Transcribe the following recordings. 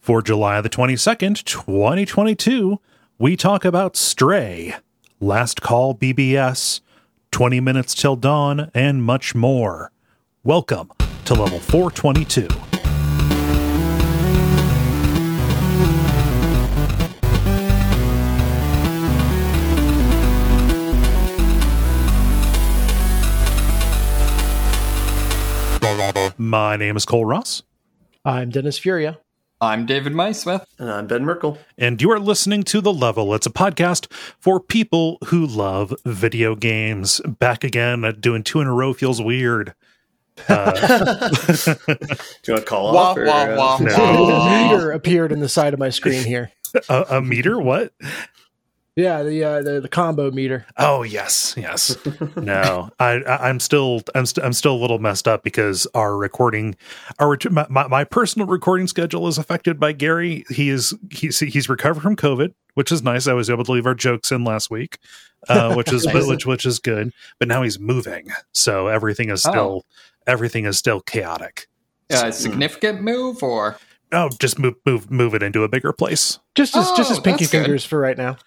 For July the 22nd, 2022, we talk about Stray, Last Call BBS, 20 Minutes Till Dawn, and much more. Welcome to Level 422. My name is Cole Ross. I'm Dennis Furia. I'm David Maismith. And I'm Ben Merkel. And you are listening to The Level. It's a podcast for people who love video games. Back again, doing two in a row feels weird. Do you want to call Wah, off? Or, wah, wah, no. A meter appeared in the side of my screen here. A meter? What? Yeah, the combo meter. Oh yes. No, I'm still a little messed up because our recording, my personal recording schedule is affected by Gary. He's recovered from COVID, which is nice. I was able to leave our jokes in last week, which is good. But now he's moving, so everything is still chaotic. A significant move, or just move it into a bigger place. Just his pinky that's good. fingers for right now.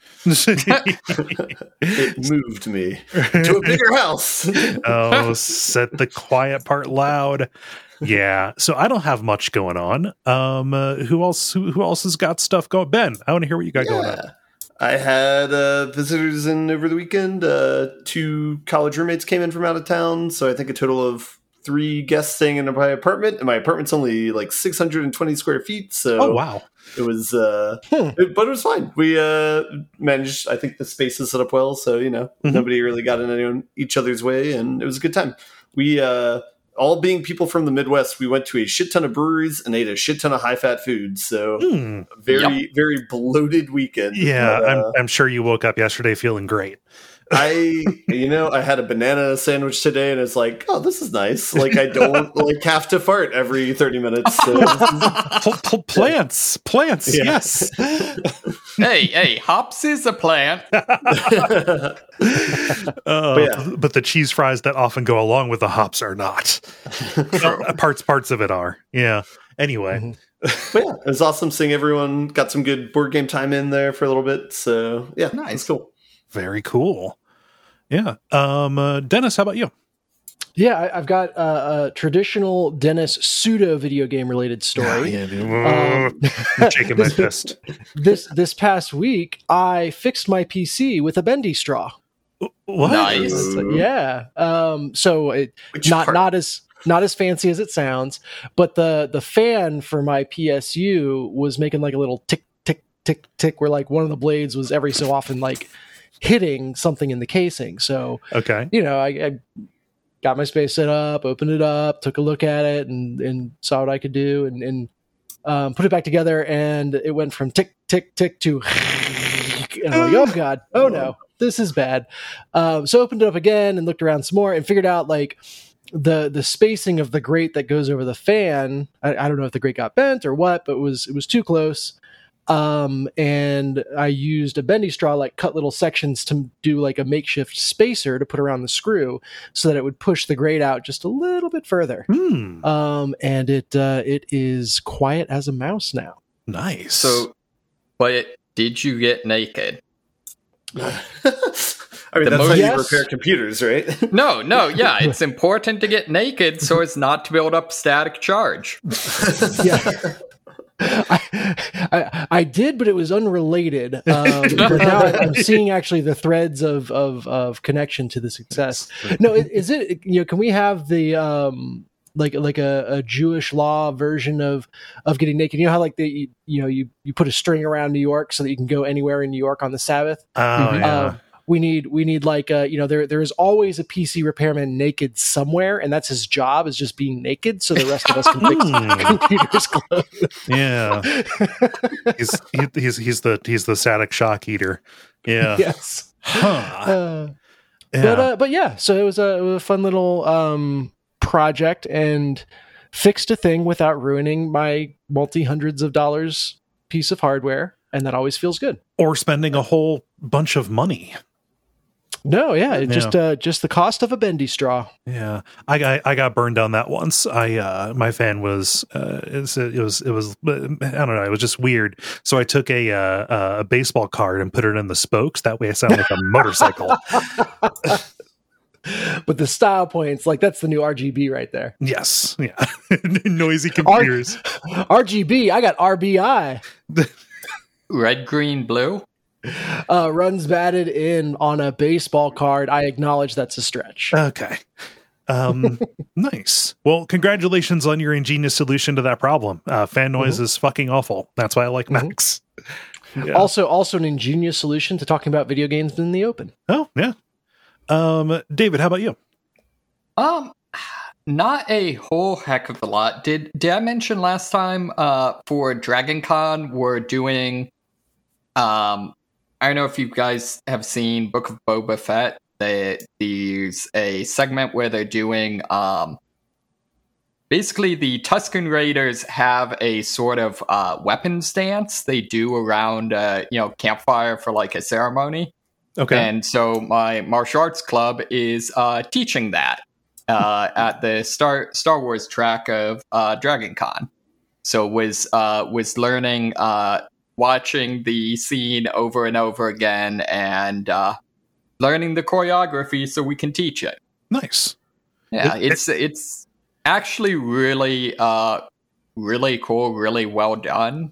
It moved me to a bigger house. Oh, set the quiet part loud. Yeah. So I don't have much going on. Who else has got stuff going? Ben, I want to hear what you got going on. I had visitors in over the weekend. 2 college roommates came in from out of town, so I think a total of 3 guests staying in my apartment, and my apartment's only like 620 square feet. So Oh wow. it was, but it was fine. We managed. I think the space is set up well, so nobody really got in each other's way, and it was a good time. We all being people from the Midwest, we went to a shit ton of breweries and ate a shit ton of high fat food. So very bloated weekend. Yeah, But, I'm sure you woke up yesterday feeling great. I had a banana sandwich today, and it's like, oh, this is nice. Like, I don't have to fart every 30 minutes. So. Plants, Yeah. yes. hey, hops is a plant. But the cheese fries that often go along with the hops are not. Parts of it are. Yeah. Anyway. But yeah, it was awesome seeing everyone. Got some good board game time in there for a little bit. So yeah, Nice. It's cool. Very cool. Yeah. Dennis, how about you? Yeah, I've got a traditional Dennis pseudo video game related story. I'm shaking my fist. This past week, I fixed my PC with a bendy straw. What? Nice. Yeah. So Which not part? not as fancy as it sounds, but the fan for my PSU was making like a little tick tick tick tick, where like one of the blades was every so often like hitting something in the casing. So Okay. I got my space set up, opened it up, took a look at it, and saw what I could do, and put it back together, and it went from tick tick tick to and I'm like, oh god, oh no, this is bad. So opened it up again and looked around some more and figured out like the spacing of the grate that goes over the fan. I don't know if the grate got bent or what, but it was too close. And I used a bendy straw, like cut little sections to do like a makeshift spacer to put around the screw so that it would push the grate out just a little bit further. And it is quiet as a mouse now. Nice. So, but did you get naked? I mean, The that's how most- you Yes. repair computers, right? No, yeah, it's important to get naked so as not to build up static charge. Yeah. I did, but it was unrelated. But now I'm seeing actually the threads of connection to the success. No, is it? Can we have the like a Jewish law version of getting naked? You know how like you put a string around New York so that you can go anywhere in New York on the Sabbath. yeah. We need like there is always a PC repairman naked somewhere, and that's his job, is just being naked, so the rest of us can fix computers closed. Yeah. he's the static shock eater. Yeah. Yes. Huh. Yeah. But yeah, so it was a fun little project, and fixed a thing without ruining my multi-hundreds of dollars piece of hardware, and that always feels good. Or spending a whole bunch of money. No, yeah, just the cost of a bendy straw. Yeah, I got burned on that once. My fan was it was I don't know, it was just weird. So I took a baseball card and put it in the spokes. That way I sound like a motorcycle. But the style points, like that's the new RGB right there. Yes, yeah, noisy computers. RGB, I got RBI. Red, green, blue. Runs batted in on a baseball card. I acknowledge that's a stretch. Okay. Nice. Well, congratulations on your ingenious solution to that problem. Fan noise is fucking awful. That's why I like Max. Yeah. Also an ingenious solution to talking about video games in the open. Oh, yeah. David, how about you? Not a whole heck of a lot. Did I mention last time for Dragon Con we're doing I don't know if you guys have seen Book of Boba Fett. There's a segment where they're doing basically the Tusken Raiders have a sort of weapons dance they do around campfire for like a ceremony. Okay. And so my martial arts club is teaching that at the Star Wars track of Dragon Con. So was learning watching the scene over and over again and learning the choreography so we can teach it. Nice. Yeah, it's actually really really cool, really well done.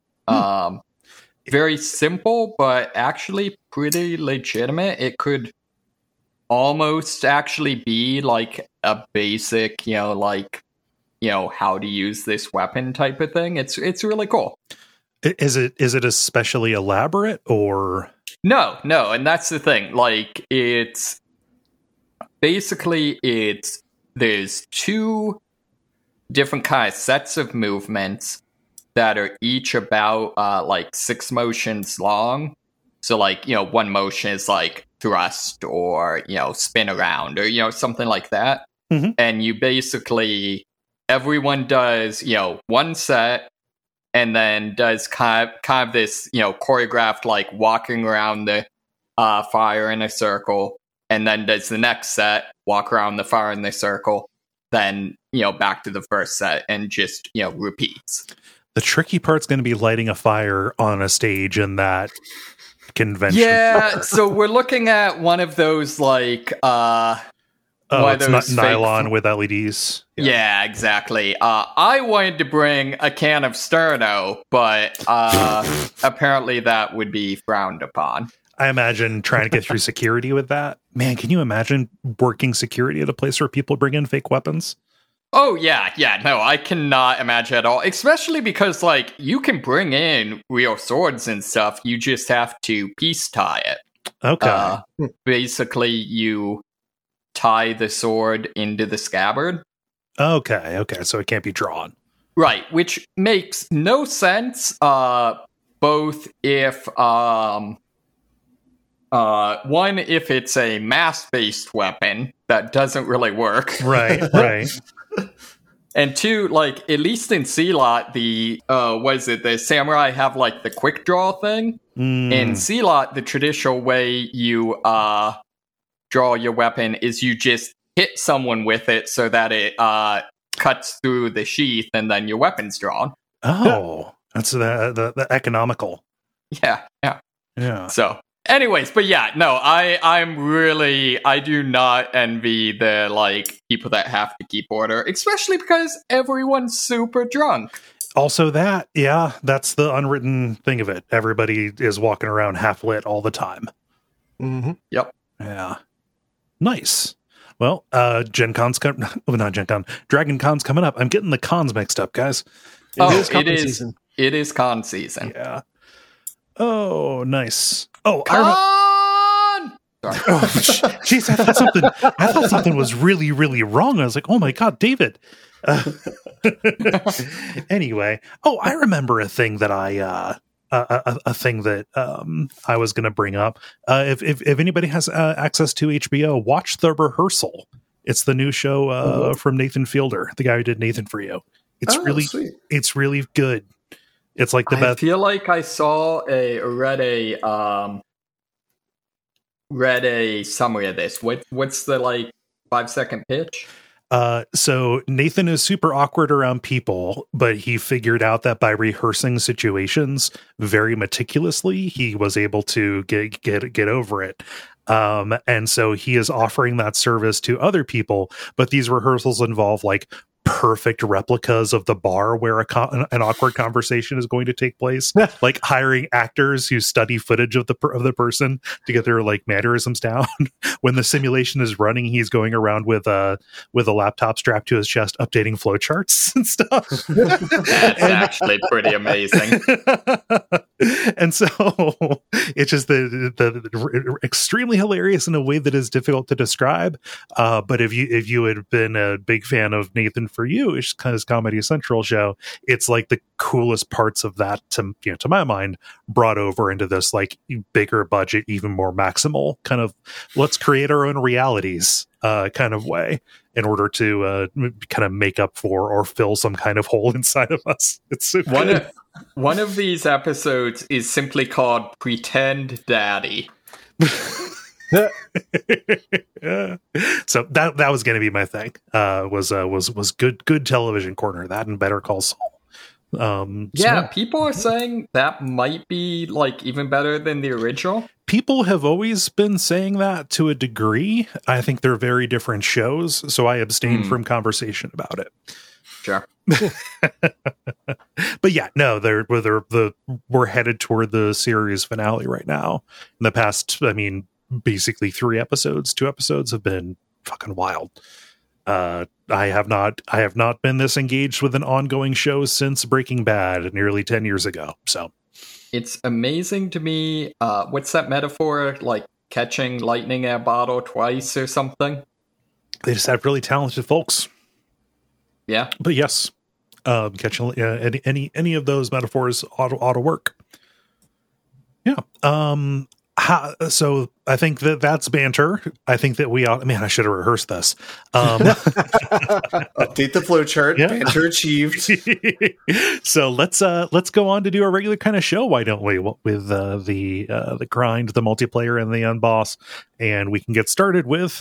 Very simple, but actually pretty legitimate. It could almost actually be like a basic, how to use this weapon type of thing. It's really cool. Is it especially elaborate or no? And that's the thing. Like it's basically there's two different kind of sets of movements that are each about like 6 motions long. So like, one motion is like thrust or, spin around or, something like that. Mm-hmm. And you basically, everyone does, one set and then does kind of this, choreographed like walking around the fire in a circle, and then does the next set, walk around the fire in the circle, then, back to the first set and just, repeats. The tricky part's going to be lighting a fire on a stage in that convention. Yeah, so we're looking at one of those like it's not nylon with LEDs. Yeah, exactly. I wanted to bring a can of Sterno, but apparently that would be frowned upon. I imagine trying to get through security with that. Man, can you imagine working security at a place where people bring in fake weapons? Oh, yeah, no, I cannot imagine at all, especially because, like, you can bring in real swords and stuff, you just have to piece tie it. Okay. Basically, you tie the sword into the scabbard. Okay, so it can't be drawn. Right, which makes no sense, both if, one, if it's a mass-based weapon, that doesn't really work. Right. And two, like, at least in Sealot, the samurai have, like, the quick draw thing. In Sealot, the traditional way you draw your weapon is you just hit someone with it so that it cuts through the sheath and then your weapon's drawn. Oh, that's the economical. Yeah. So, anyways, but yeah, no, I do not envy the, like, people that have to keep order, especially because everyone's super drunk. Also that's the unwritten thing of it. Everybody is walking around half lit all the time. Mm-hmm. Yep. Yeah. Nice. Well, Dragon Con's coming up. I'm getting the cons mixed up, guys. It is con season. Yeah. Oh, nice. Oh, Sorry. Jeez, I thought something was really, really wrong. I was like, oh my God, David. Anyway, I remember a thing that I was going to bring up. If anybody has access to HBO, watch The Rehearsal. It's the new show from Nathan Fielder, the guy who did Nathan for You. It's really good. It's like the best. I feel like I read read a summary of this. What's the 5-second pitch? So Nathan is super awkward around people, but he figured out that by rehearsing situations very meticulously, he was able to get over it. And so he is offering that service to other people, but these rehearsals involve perfect replicas of the bar where an awkward conversation is going to take place, like hiring actors who study footage of the person to get their mannerisms down. When the simulation is running, he's going around with a laptop strapped to his chest, updating flowcharts and stuff. That's actually pretty amazing. And so it's just the extremely hilarious in a way that is difficult to describe. But if you had been a big fan of Nathan For You, it's kind of Comedy Central show, it's the coolest parts of that to my mind brought over into this bigger budget, even more maximal kind of let's create our own realities kind of way in order to kind of make up for or fill some kind of hole inside of us. It's so good. One of these episodes is simply called Pretend Daddy. So that was going to be my thing. Was good television corner, that and Better Call Saul. People are saying that might be even better than the original. People have always been saying that to a degree. I think they're very different shows, so I abstain from conversation about it. Sure. But yeah, no, we're headed toward the series finale right now. In the past, basically 2 episodes have been fucking wild. I have not been this engaged with an ongoing show since Breaking Bad nearly 10 years ago. So it's amazing to me. What's that metaphor? Catching lightning in a bottle twice or something? They just have really talented folks. Yeah. But yes, catching any of those metaphors ought to work. Yeah. So I think that's banter. I think that we ought. Man, I should have rehearsed this. Update the flowchart. Yeah. Banter achieved. So let's go on to do our regular kind of show. Why don't we? With the grind, the multiplayer, and the unboss, and we can get started with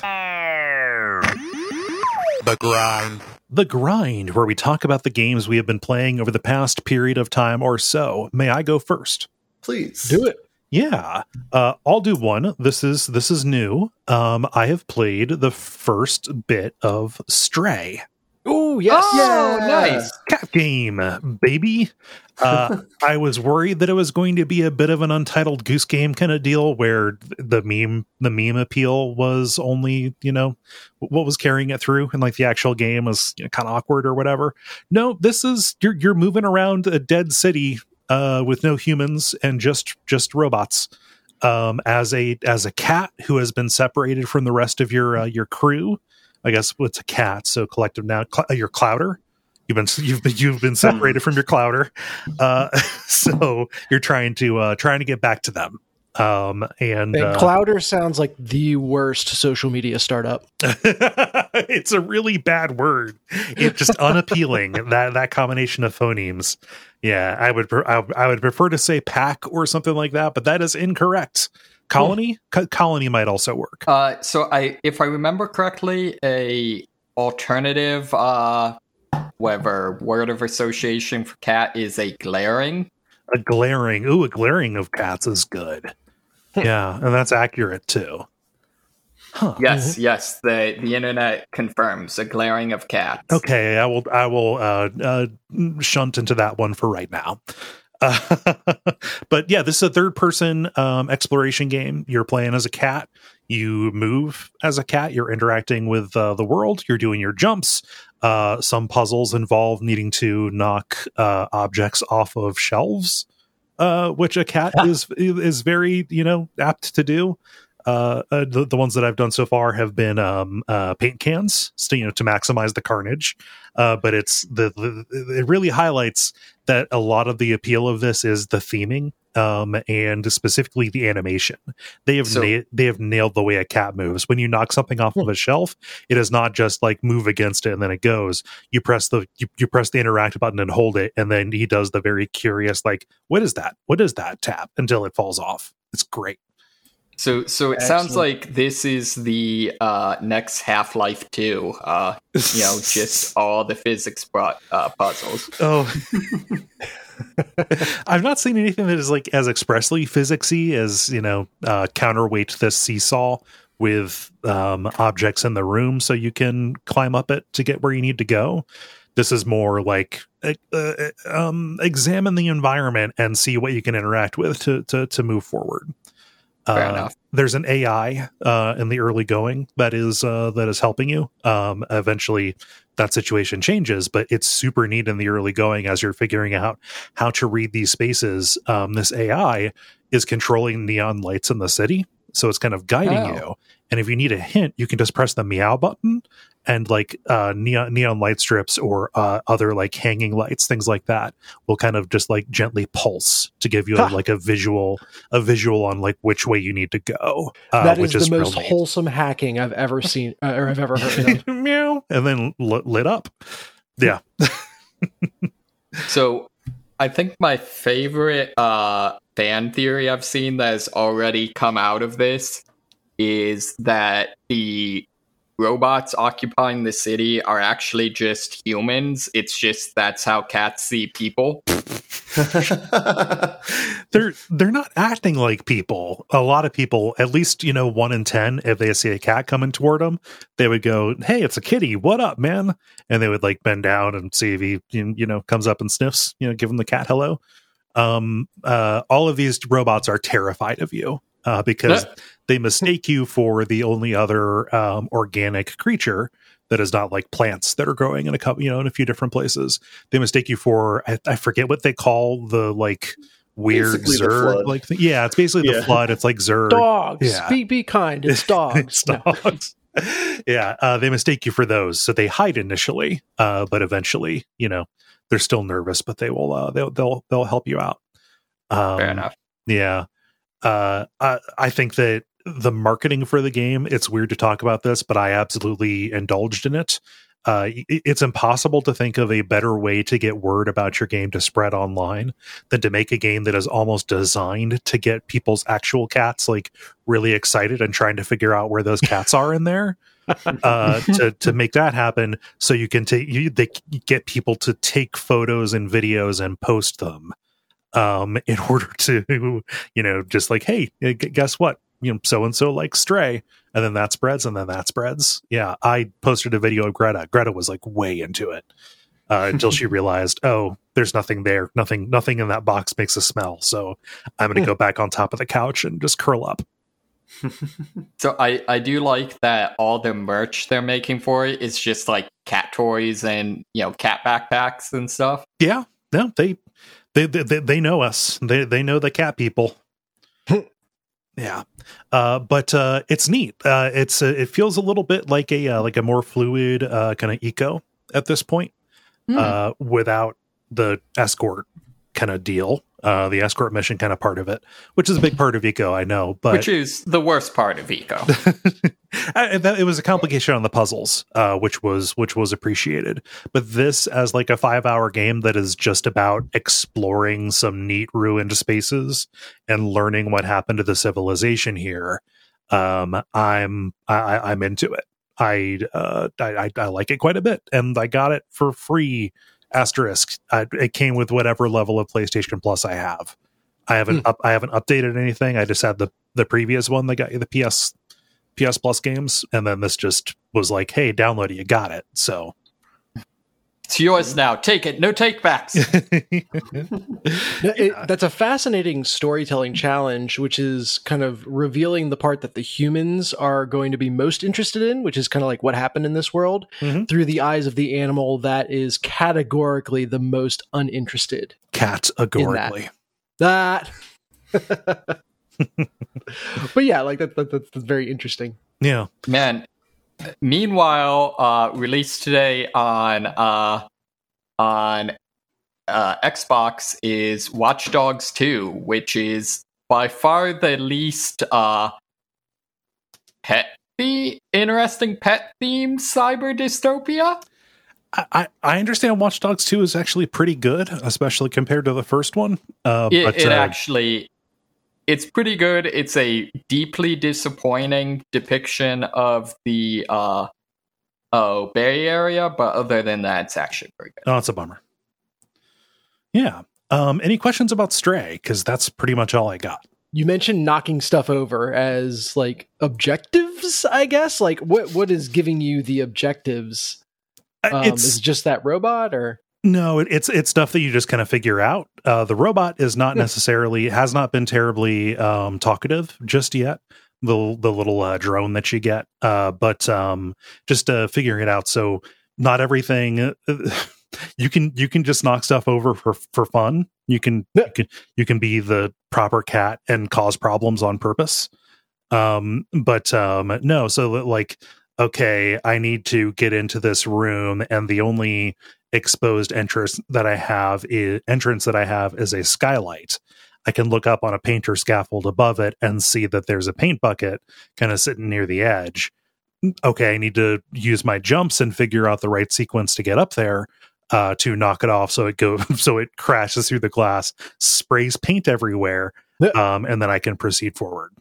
the grind. The Grind, where we talk about the games we have been playing over the past period of time or so. May I go first? Please. Do it. Yeah. I'll do one. This is new. I have played the first bit of Stray. Oh, yes. Oh, nice. Cat game, baby. I was worried that it was going to be a bit of an Untitled Goose Game kind of deal where the meme appeal was only, what was carrying it through, and the actual game was kind of awkward or whatever. No, this is you're moving around a dead city with no humans and just robots. As a cat who has been separated from the rest of your crew. I guess it's a cat, so collective now. Your clouder, you've been separated from your clouder, so you're trying to get back to them. And Clouder sounds like the worst social media startup. It's a really bad word. It's just unappealing. that combination of phonemes. Yeah, I would prefer to say pack or something like that, but that is incorrect. Colony? Colony might also work. So if I remember correctly, a alternative word of association for cat is a glaring. A glaring. Ooh, a glaring of cats is good. Yeah, and that's accurate too. Huh. Yes, the internet confirms a glaring of cats. Okay, I will shunt into that one for right now. But yeah, this is a third-person exploration game. You're playing as a cat. You move as a cat. You're interacting with the world. You're doing your jumps. Some puzzles involve needing to knock objects off of shelves, which a cat is very apt to do. The ones that I've done so far have been paint cans, to maximize the carnage. But it really highlights that a lot of the appeal of this is the theming, and specifically the animation. They have nailed the way a cat moves. When you knock something off of a shelf, it is not just move against it and then it goes. You press the interact button and hold it, and then he does the very curious what is that? What is that? Tap until it falls off. It's great. So it Excellent. sounds like this is the next Half-Life 2. Just all the physics puzzles. Oh, I've not seen anything that is like as expressly physicsy as counterweight this seesaw with objects in the room, so you can climb up it to get where you need to go. This is more like examine the environment and see what you can interact with to move forward. Fair enough. There's an AI in the early going that is helping you. Eventually, that situation changes, but it's super neat in the early going as you're figuring out how to read these spaces. This AI is controlling neon lights in the city, so it's kind of guiding you. And if you need a hint, you can just press the meow button, and like neon light strips or other like hanging lights, things like that, will kind of just like gently pulse to give you like a visual on like which way you need to go. That is which the most really wholesome hacking I've ever seen or I've ever heard of. Meow, and then lit up. Yeah. So I think my favorite fan theory I've seen that has already come out of this is that the robots occupying the city are actually just humans. It's just that's how cats see people. They're not acting like people. A lot of people, at least 1 in 10, if they see a cat coming toward them, they would go, "Hey, it's a kitty. What up, man?" And they would like bend down and see if he comes up and sniffs. Give him the cat hello. All of these robots are terrified of you because they mistake you for the only other organic creature that is not like plants that are growing in a couple, in a few different places. They mistake you for I forget what they call the like weird basically Zerg like thing. Yeah, it's basically the flood. It's like Zerg Dogs. Yeah. Be kind. It's dogs. It's dogs. Yeah, they mistake you for those, so they hide initially, but eventually, they're still nervous, but they will they'll help you out. Fair enough. Yeah, I think that the marketing for the game, it's weird to talk about this, but I absolutely indulged in it. It's impossible to think of a better way to get word about your game to spread online than to make a game that is almost designed to get people's actual cats like really excited and trying to figure out where those cats are in there. To make that happen, so you can get people to take photos and videos and post them in order to just like, hey, guess what, so and so like Stray, and then that spreads, and then that spreads. Yeah, I posted a video of Greta was like way into it until she realized, oh, there's nothing there, nothing in that box makes a smell, so I'm gonna go back on top of the couch and just curl up. So I do like that all the merch they're making for it is just like cat toys and cat backpacks and stuff. Yeah, no, they know us. They know the cat people. Yeah, but it's neat. It feels a little bit like a more fluid kind of eco at this point, without the escort kind of deal. The escort mission kind of part of it, which is a big part of eco, I know, but which is the worst part of eco. It was a complication on the puzzles, which was appreciated. But this, as like a 5-hour game that is just about exploring some neat ruined spaces and learning what happened to the civilization here, I'm into it. I like it quite a bit, and I got it for free. Asterisk. It came with whatever level of PlayStation Plus I have. I haven't updated anything. I just had the previous one that got you the PS Plus games, and then this just was like, hey, download it, you got it. So it's yours now. Take it. No takebacks. That's a fascinating storytelling challenge, which is kind of revealing the part that the humans are going to be most interested in, which is kind of like what happened in this world, through the eyes of the animal that is categorically the most uninterested. Categorically. That. But yeah, like that's very interesting. Yeah, man. Meanwhile, released today on Xbox is Watch Dogs 2, which is by far the least interesting pet themed cyber dystopia. I understand Watch Dogs 2 is actually pretty good, especially compared to the first one. It actually it's pretty good. It's a deeply disappointing depiction of the Bay Area, but other than that, it's actually very good. Oh, it's a bummer. Yeah. Any questions about Stray? Because that's pretty much all I got. You mentioned knocking stuff over as like objectives, I guess. Like what is giving you the objectives? Is it just that robot or? No, it's stuff that you just kind of figure out. The robot is not necessarily, has not been terribly talkative just yet. The little drone that you get, but just figuring it out. So not everything. You can just knock stuff over for fun. You can be the proper cat and cause problems on purpose. But no. So like, okay, I need to get into this room, and the only exposed entrance that I have is a skylight. I can look up on a painter scaffold above it and see that there's a paint bucket kind of sitting near the edge. Okay, I need to use my jumps and figure out the right sequence to get up there to knock it off so it crashes through the glass, sprays paint everywhere, and then I can proceed forward.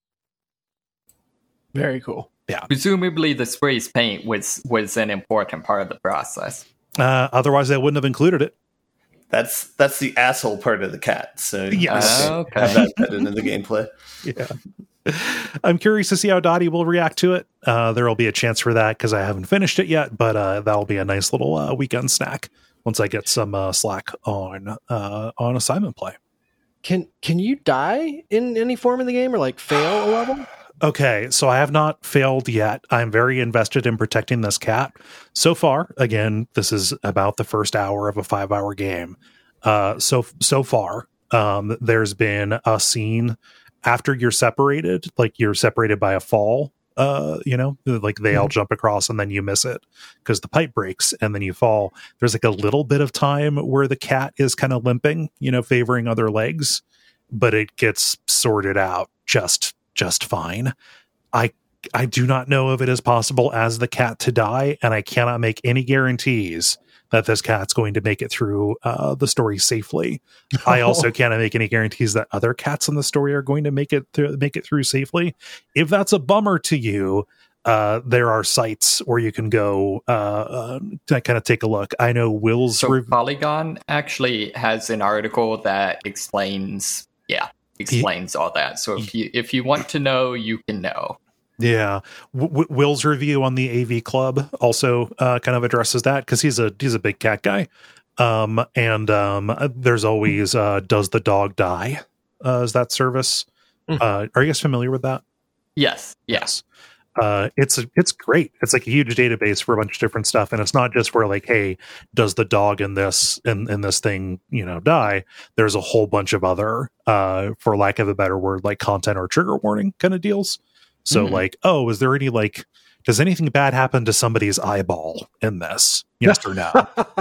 Very cool. Yeah. Presumably the sprays paint was an important part of the process. Otherwise, I wouldn't have included it. That's the asshole part of the cat. So yes, okay. Have that put into the gameplay. Yeah. I'm curious to see how Dottie will react to it. There will be a chance for that because I haven't finished it yet, but that'll be a nice little weekend snack once I get some slack on assignment play. Can you die in any form in the game or like fail a level? Okay, so I have not failed yet. I'm very invested in protecting this cat. So far, again, this is about the first hour of a 5-hour game. So far, there's been a scene after you're separated, like you're separated by a fall, like they all jump across and then you miss it because the pipe breaks and then you fall. There's like a little bit of time where the cat is kind of limping, favoring other legs, but it gets sorted out just fine. I do not know if it is possible as the cat to die, and I cannot make any guarantees that this cat's going to make it through the story safely. I also cannot make any guarantees that other cats in the story are going to make it through safely. If that's a bummer to you, there are sites where you can go to kind of take a look. I know Will's Polygon actually has an article that explains all that. So if you want to know, you can know. Yeah, Will's review on the AV Club also kind of addresses that because he's a big cat guy. And there's always Does the Dog Die? Is that service? Are you guys familiar with that? Yes. It's great. It's like a huge database for a bunch of different stuff, and it's not just where like, hey, does the dog in this thing die? There's a whole bunch of other for lack of a better word, like content or trigger warning kind of deals. So like, oh, is there any like, does anything bad happen to somebody's eyeball in this? Yes or no?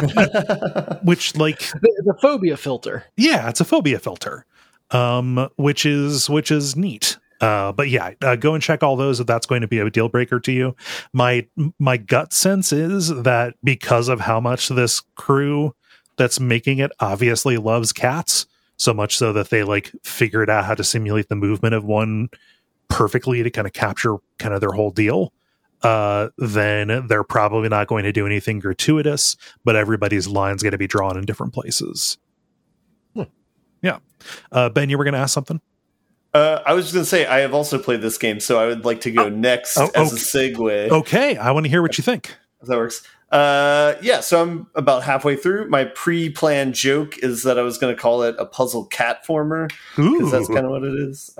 Which like the phobia filter. Yeah, it's a phobia filter, which is neat. But yeah, go and check all those if that's going to be a deal breaker to you. My gut sense is that because of how much this crew that's making it obviously loves cats, so much so that they like figured out how to simulate the movement of one perfectly to kind of capture kind of their whole deal, then they're probably not going to do anything gratuitous, but everybody's line's going to be drawn in different places. Yeah. Ben, you were going to ask something? I was just going to say, I have also played this game, so I would like to go next as a segue. Okay, I want to hear what you think. If that works. So I'm about halfway through. My pre-planned joke is that I was going to call it a puzzle catformer, because that's kind of what it is.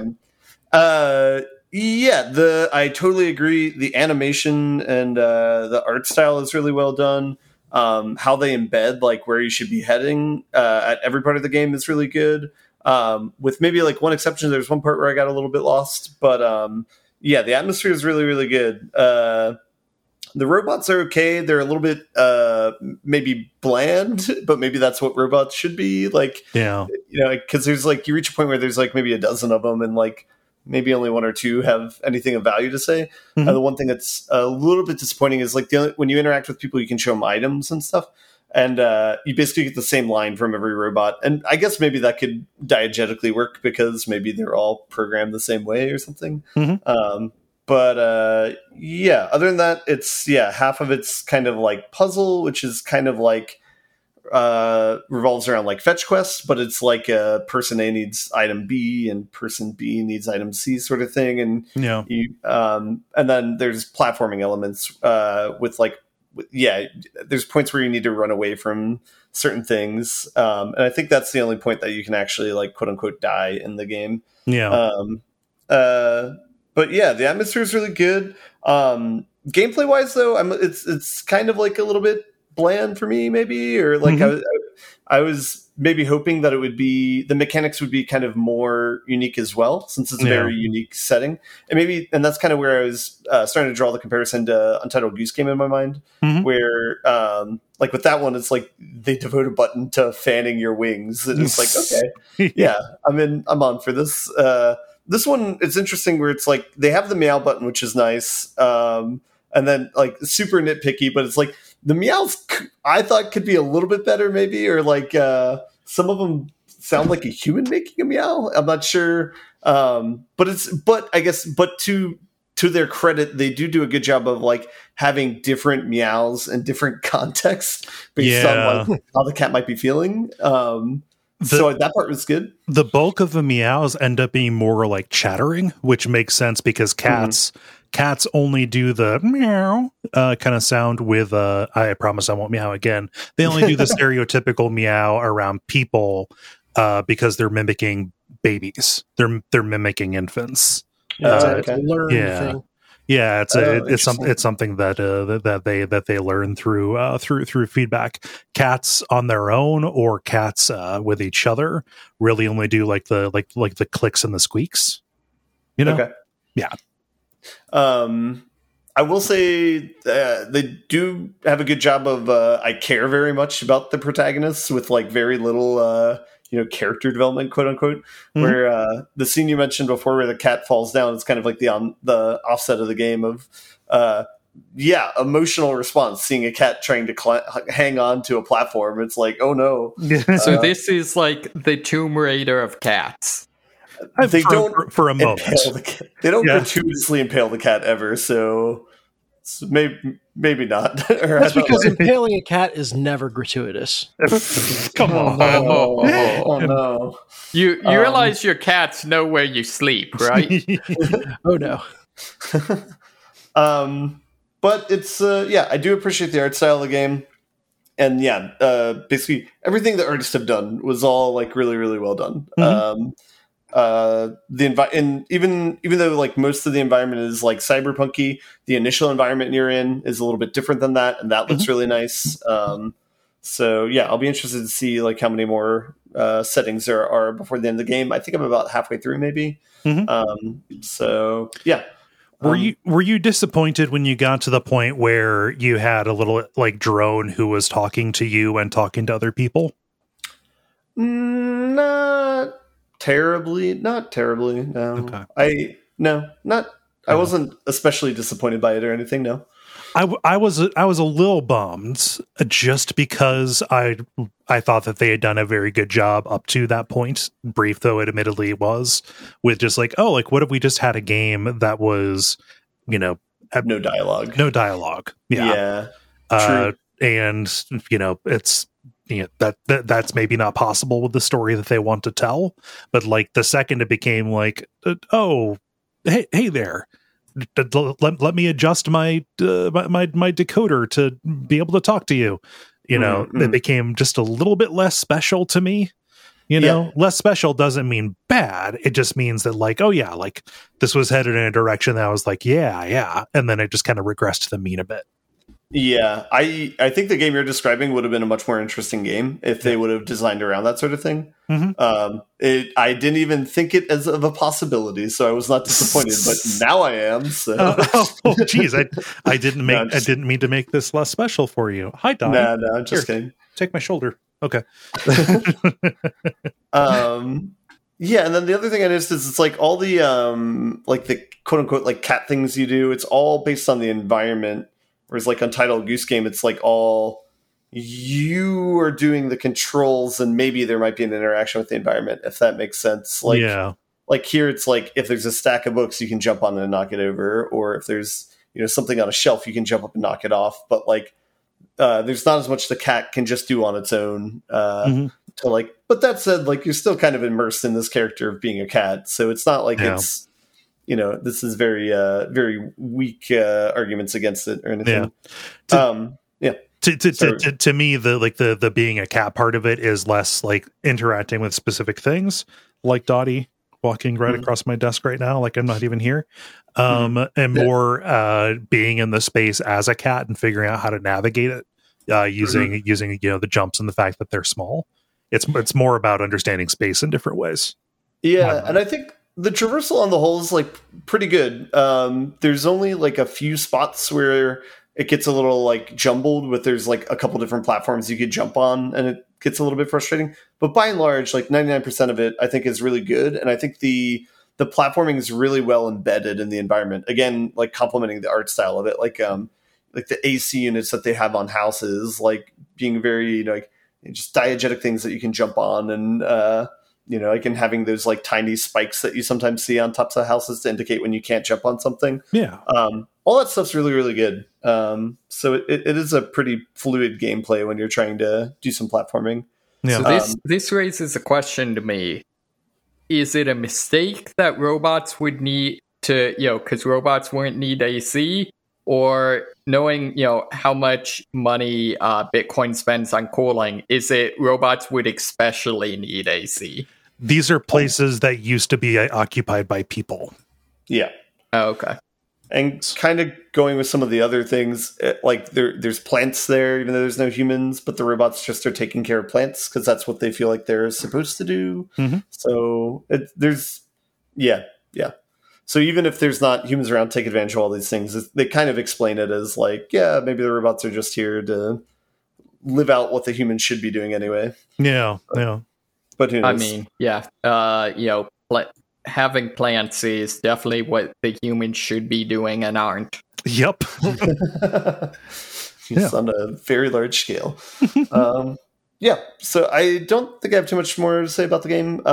I totally agree. The animation and the art style is really well done. How they embed like where you should be heading at every part of the game is really good. With maybe like one exception, there's one part where I got a little bit lost, but the atmosphere is really, really good. The robots are okay. They're a little bit maybe bland, but maybe that's what robots should be. Like, because there's like, you reach a point where there's like maybe a dozen of them and like maybe only one or two have anything of value to say. The one thing that's a little bit disappointing is like when you interact with people, you can show them items and stuff. and you basically get the same line from every robot. And I guess maybe that could diegetically work because maybe they're all programmed the same way or something. But yeah, other than that, it's half of it's kind of like puzzle, which is kind of like revolves around like fetch quests, but it's like a person A needs item B and person B needs item C sort of thing. And and then there's platforming elements with like there's points where you need to run away from certain things, and I think that's the only point that you can actually like quote unquote die in the game. But yeah, the atmosphere is really good. Gameplay wise, though, it's kind of like a little bit bland for me, maybe, or like I was maybe hoping that the mechanics would be kind of more unique as well, since it's a very unique setting, and that's kind of where I was starting to draw the comparison to Untitled Goose Game in my mind, where like with that one, it's like they devote a button to fanning your wings, and it's like, okay, I'm on for this. This one, it's interesting where it's like they have the meow button, which is nice, and then like super nitpicky, but it's like the meows I thought could be a little bit better, maybe, or like some of them sound like a human making a meow. I'm not sure, but I guess to their credit, they do a good job of like having different meows and different contexts based on like how the cat might be feeling. So that part was good. The bulk of the meows end up being more like chattering, which makes sense because cats only do the meow kind of sound with I promise I won't meow again. They only do the stereotypical meow around people because they're mimicking babies. They're mimicking infants. It's a learned thing. Yeah, it's something that they learn through feedback. Cats on their own or cats with each other really only do like the clicks and the squeaks. You know? Okay. Yeah. I will say they do have a good job of I care very much about the protagonists with like very little character development, quote unquote, where the scene you mentioned before where the cat falls down, it's kind of like the offset of the game of emotional response, seeing a cat trying to hang on to a platform. It's like, oh no. So this is like the Tomb Raider of cats. They don't for a moment. They don't gratuitously impale the cat ever, so maybe not. That's because impaling a cat is never gratuitous. Come on. Oh no. You realize your cats know where you sleep, right? Oh no. But it's I do appreciate the art style of the game. And basically everything the artists have done was all like really, really well done. Even though like most of the environment is like cyberpunky, the initial environment you're in is a little bit different than that, and that looks really nice. So I'll be interested to see like how many more settings there are before the end of the game. I think I'm about halfway through, maybe. Were you disappointed when you got to the point where you had a little like drone who was talking to you and talking to other people? Not terribly. No. Okay. I wasn't especially disappointed by it or anything. No. I was a little bummed just because I thought that they had done a very good job up to that point, brief though it admittedly was, with just like, oh, like what if we just had a game that was, no dialogue. Yeah. True. And it's that's maybe not possible with the story that they want to tell, but like the second it became like, oh, hey there. Let me adjust my decoder to be able to talk to you. It became just a little bit less special to me. Less special doesn't mean bad. It just means that like, oh yeah, like this was headed in a direction that I was like, yeah, and then it just kind of regressed to the mean a bit. Yeah, I think the game you're describing would have been a much more interesting game if they would have designed around that sort of thing. I didn't even think it as of a possibility, so I was not disappointed. But now I am. So, geez, I didn't mean to make this less special for you. Hi, Don. No, I'm just kidding. Take my shoulder. Okay. Yeah, and then the other thing I noticed is it's like all the like the quote unquote like cat things you do. It's all based on the environment. Whereas like Untitled Goose Game, it's like all you are doing the controls, and maybe there might be an interaction with the environment, if that makes sense. Like, yeah. Like here, it's like if there's a stack of books, you can jump on it and knock it over, or if there's something on a shelf, you can jump up and knock it off. But like, there's not as much the cat can just do on its own. To like, but that said, like you're still kind of immersed in this character of being a cat, so it's not like it's this is very very weak arguments against it or anything. To me, the being a cat part of it is less like interacting with specific things, like Dottie walking right across my desk right now, like I'm not even here, and more being in the space as a cat and figuring out how to navigate it using the jumps and the fact that they're small. It's more about understanding space in different ways. Yeah, and I think the traversal on the whole is like pretty good. There's only like a few spots where it gets a little like jumbled, but there's like a couple different platforms you could jump on, and it gets a little bit frustrating. But by and large, like 99% of it, I think is really good, and I think the platforming is really well embedded in the environment. Again, like complementing the art style of it, like the AC units that they have on houses, like being very just diegetic things that you can jump on, and like in having those like tiny spikes that you sometimes see on tops of houses to indicate when you can't jump on something. Yeah. All that stuff's really, really good. So it is a pretty fluid gameplay when you're trying to do some platforming. Yeah. So this raises a question to me. Is it a mistake that robots would need to, because robots wouldn't need AC? Or knowing, how much money Bitcoin spends on cooling, is it robots would especially need AC? These are places that used to be occupied by people. Yeah. Oh, okay. And kind of going with some of the other things, like there's plants there, even though there's no humans, but the robots just are taking care of plants because that's what they feel like they're supposed to do. Mm-hmm. So yeah. So even if there's not humans around, take advantage of all these things. They kind of explain it as like, yeah, maybe the robots are just here to live out what the humans should be doing anyway. Yeah. But who knows? I mean, yeah. Having plants is definitely what the humans should be doing and aren't. Yep. It's on a very large scale. Yeah. So I don't think I have too much more to say about the game.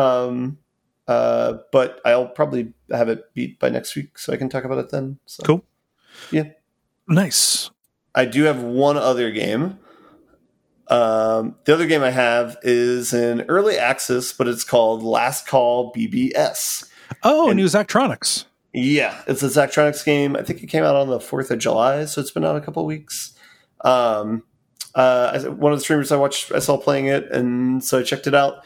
But I'll probably have it beat by next week, so I can talk about it then. So, cool. Yeah. Nice. I do have one other game. The other game I have is in early access, but it's called Last Call BBS. Oh, new Zachtronics. Yeah, it's a Zachtronics game. I think it came out on the 4th of July, so it's been out a couple of weeks. One of the streamers I saw playing it, and so I checked it out.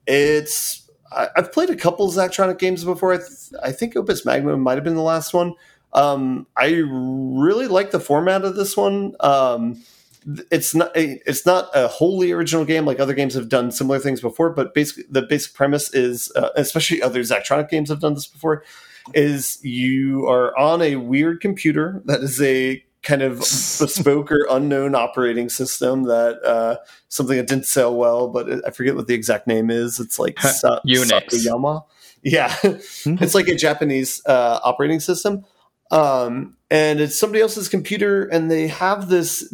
I've played a couple Zachtronic games before. I think Opus Magnum might have been the last one. I really like the format of this one. It's not a wholly original game like other games have done similar things before, but basically the basic premise is, especially other Zachtronic games have done this before, is you are on a weird computer that is a kind of bespoke or unknown operating system that something that didn't sell well, but I forget what the exact name is. It's like Unix. Sakuyama. Yeah, it's like a Japanese operating system. And it's somebody else's computer, and they have this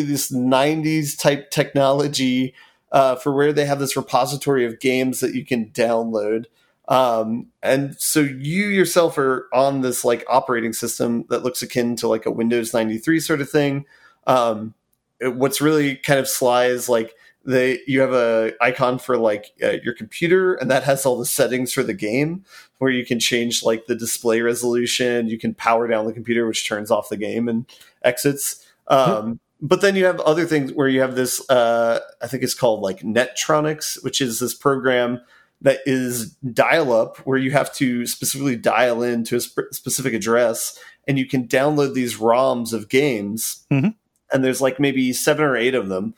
90s type technology for where they have this repository of games that you can download. And so you yourself are on this like operating system that looks akin to like a Windows 93 sort of thing. What's really kind of sly is like you have a icon for like your computer, and that has all the settings for the game where you can change like the display resolution. You can power down the computer, which turns off the game and exits. But then you have other things where you have this, I think it's called like Netronics, which is this program that is dial-up where you have to specifically dial in to a specific address, and you can download these ROMs of games. Mm-hmm. And there's like maybe 7 or 8 of them.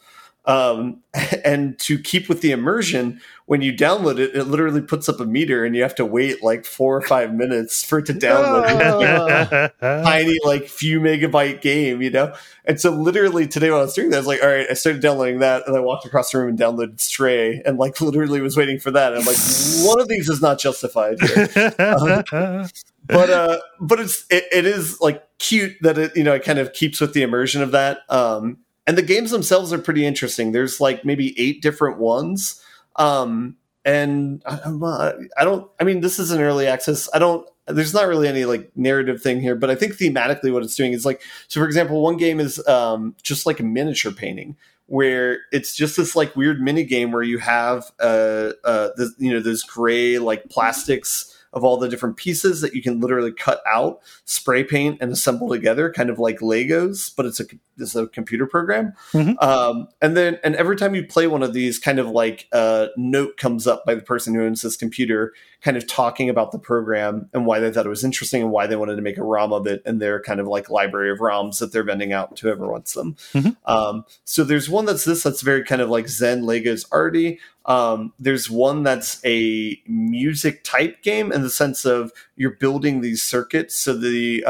And to keep with the immersion, when you download it, it literally puts up a meter, and you have to wait like 4 or 5 minutes for it to download tiny, like few megabyte game, And so literally today when I was doing that, I was like, all right, I started downloading that, and I walked across the room and downloaded Stray, and like literally was waiting for that. And I'm like, one of these is not justified here. But it is like cute that it, it kind of keeps with the immersion of that. And the games themselves are pretty interesting. There's like maybe 8 different ones. And I mean, this is an early access. There's not really any like narrative thing here, but I think thematically what it's doing is like, so for example, one game is just like a miniature painting where it's just this like weird mini game where you have those gray like plastics of all the different pieces that you can literally cut out, spray paint, and assemble together, kind of like Legos, but it's a computer program. Mm-hmm. And every time you play one of these, kind of like a note comes up by the person who owns this computer, kind of talking about the program and why they thought it was interesting and why they wanted to make a ROM of it, and their kind of like library of ROMs that they're vending out to whoever wants them. Mm-hmm. So there's one that's very kind of like Zen Legos arty. There's one that's a music type game in the sense of you're building these circuits. So these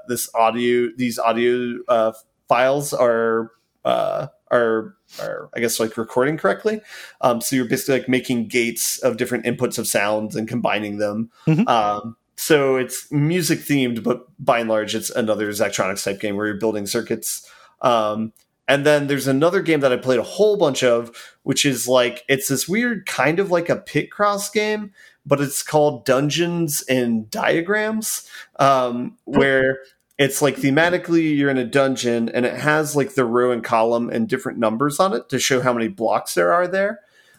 audio files are I guess like recording correctly. So you're basically like making gates of different inputs of sounds and combining them. Mm-hmm. So it's music themed, but by and large, it's another Zachtronics type game where you're building circuits. And then there's another game that I played a whole bunch of, which is like, it's this weird kind of like a Picross game, but it's called Dungeons and Diagrams, where it's like thematically you're in a dungeon and it has like the row and column and different numbers on it to show how many blocks there are there.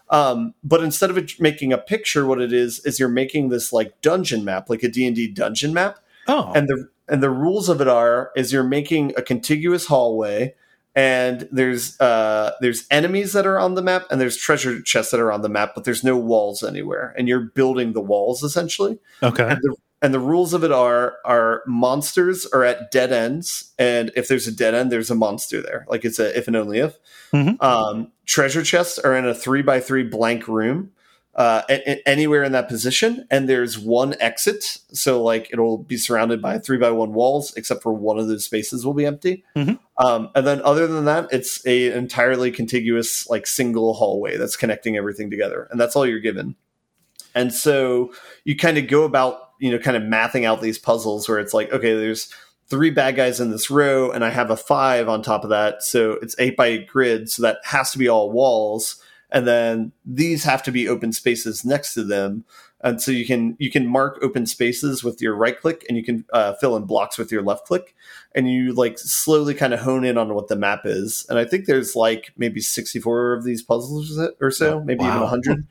But instead of it making a picture, what it is you're making this like dungeon map, like a D&D dungeon map. Oh. And the rules of it is you're making a contiguous hallway, and there's enemies that are on the map, and there's treasure chests that are on the map, but there's no walls anywhere, and you're building the walls essentially. Okay. And the rules of it are monsters are at dead ends, and if there's a dead end, there's a monster there. Like it's a if and only if. Mm-hmm. Treasure chests are in a 3x3 blank room, anywhere in that position, and there's one exit. So like it'll be surrounded by 3x1 walls, except for one of those spaces will be empty. Mm-hmm. And then other than that, it's an entirely contiguous like single hallway that's connecting everything together, and that's all you're given. And so you kind of go about, kind of mathing out these puzzles where it's like, okay, there's 3 bad guys in this row, and I have a 5 on top of that. So it's 8x8 grid. So that has to be all walls. And then these have to be open spaces next to them. And so you can mark open spaces with your right click, and you can fill in blocks with your left click. And you like slowly kind of hone in on what the map is. And I think there's like maybe 64 of these puzzles or so, maybe even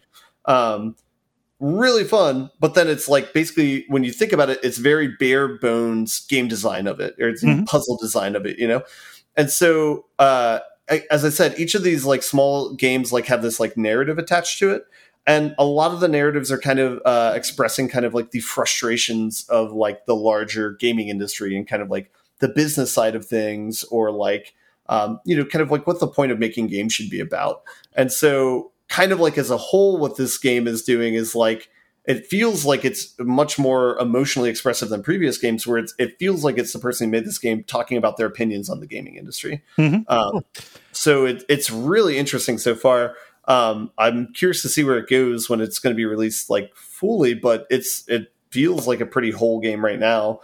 100. Really fun, but then it's like basically when you think about it, it's very bare bones game design of it, or it's puzzle design of it, And so, as I said, each of these like small games like have this like narrative attached to it, and a lot of the narratives are kind of expressing kind of like the frustrations of like the larger gaming industry and kind of like the business side of things, or like kind of like what the point of making games should be about. And so, kind of like as a whole, what this game is doing is like, it feels like it's much more emotionally expressive than previous games, where it feels like it's the person who made this game talking about their opinions on the gaming industry. Mm-hmm. So it's really interesting so far. I'm curious to see where it goes when it's going to be released like fully, but it feels like a pretty whole game right now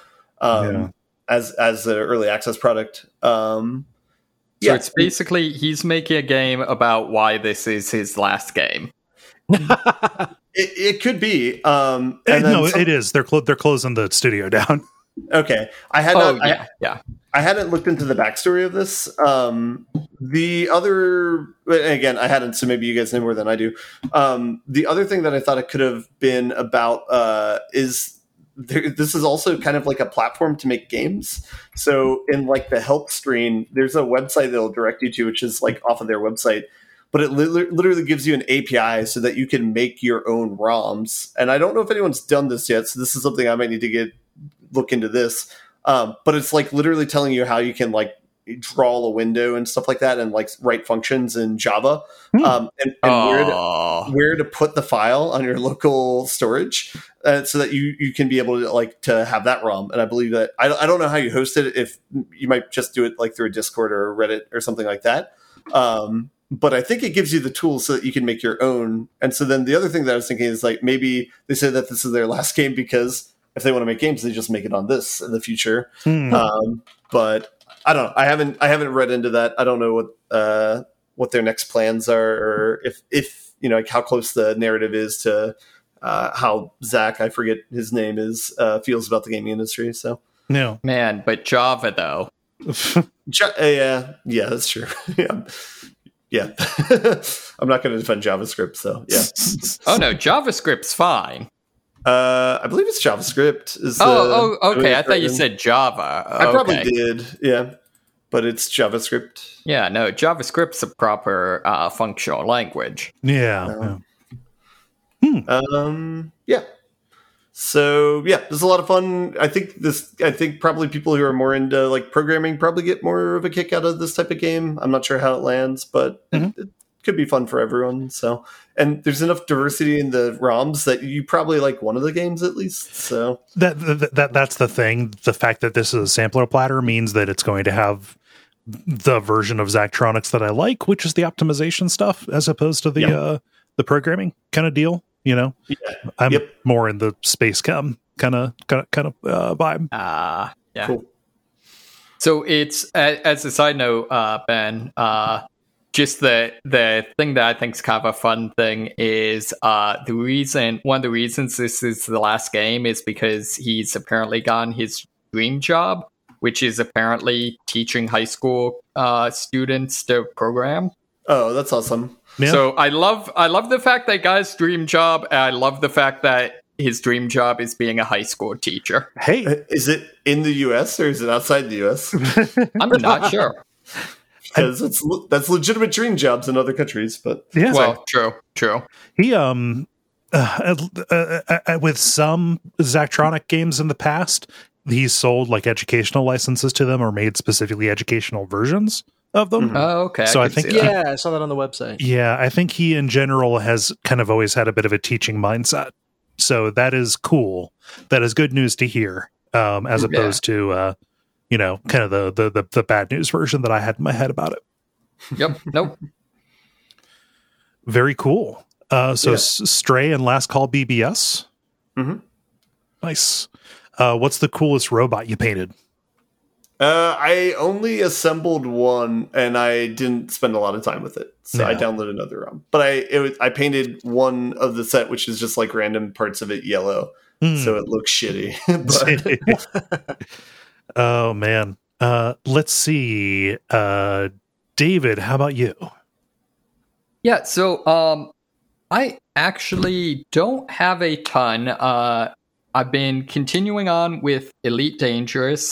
as an early access product. So it's basically he's making a game about why this is his last game. It could be. It is. They're closing the studio down. Okay, I hadn't looked into the backstory of this. The other, again, I hadn't, so maybe you guys know more than I do. The other thing that I thought it could have been about is. This is also kind of like a platform to make games. So in like the help screen, there's a website that'll direct you to, which is like off of their website, but it literally gives you an API so that you can make your own ROMs. And I don't know if anyone's done this yet, so this is something I might need to look into this. But it's like literally telling you how you can like draw a window and stuff like that, and like write functions in Java, and where to put the file on your local storage, so that you can be able to have that ROM. And I believe that I don't know how you host it, if you might just do it like through a Discord or a Reddit or something like that. But I think it gives you the tools so that you can make your own. And so then the other thing that I was thinking is like, maybe they said that this is their last game because if they want to make games, they just make it on this in the future. But I don't know. I haven't read into that. I don't know what their next plans are, or if like how close the narrative is to how Zach, I forget his name, feels about the gaming industry. So No. Man, but Java though. yeah, that's true. Yeah. I'm not going to defend JavaScript, so yeah. Oh no, JavaScript's fine. I believe it's JavaScript. Okay. I thought you said Java. I probably did, yeah. But it's JavaScript. Yeah, no, JavaScript's a proper functional language. Yeah. Yeah. So yeah, this is a lot of fun. I think probably people who are more into like programming probably get more of a kick out of this type of game. I'm not sure how it lands, but it could be fun for everyone. So, and there's enough diversity in the ROMs that you probably like one of the games at least. So that's the thing. The fact that this is a sampler platter means that it's going to have the version of Zachtronics that I like, which is the optimization stuff, as opposed to the programming kind of deal. I'm more in the space chem kind of vibe. Yeah. Cool. So it's as a side note, Ben. Just the thing that I think is kind of a fun thing is one of the reasons this is the last game is because he's apparently gotten his dream job, which is apparently teaching high school students to program. Oh, that's awesome. Yeah. So I love the fact that guy's dream job, and I love the fact that his dream job is being a high school teacher. Hey, is it in the U.S. or is it outside the U.S.? I'm not sure. Because that's legitimate dream jobs in other countries, but yeah. Well, true. He with some Zachtronic games in the past, he's sold like educational licenses to them or made specifically educational versions of them. Oh, okay. So I think I saw that on the website. Yeah, I think he in general has kind of always had a bit of a teaching mindset. So that is cool. That is good news to hear, as opposed to kind of the bad news version that I had in my head about it. Yep. Nope. Very cool. Stray and Last Call BBS. Mm-hmm. Nice. What's the coolest robot you painted? I only assembled one, and I didn't spend a lot of time with it. So Yeah. I downloaded another ROM. But I painted one of the set, which is just like random parts of it yellow, so it looks shitty. But Oh man. Let's see. David, how about you? Yeah. So I actually don't have a ton. I've been continuing on with Elite Dangerous.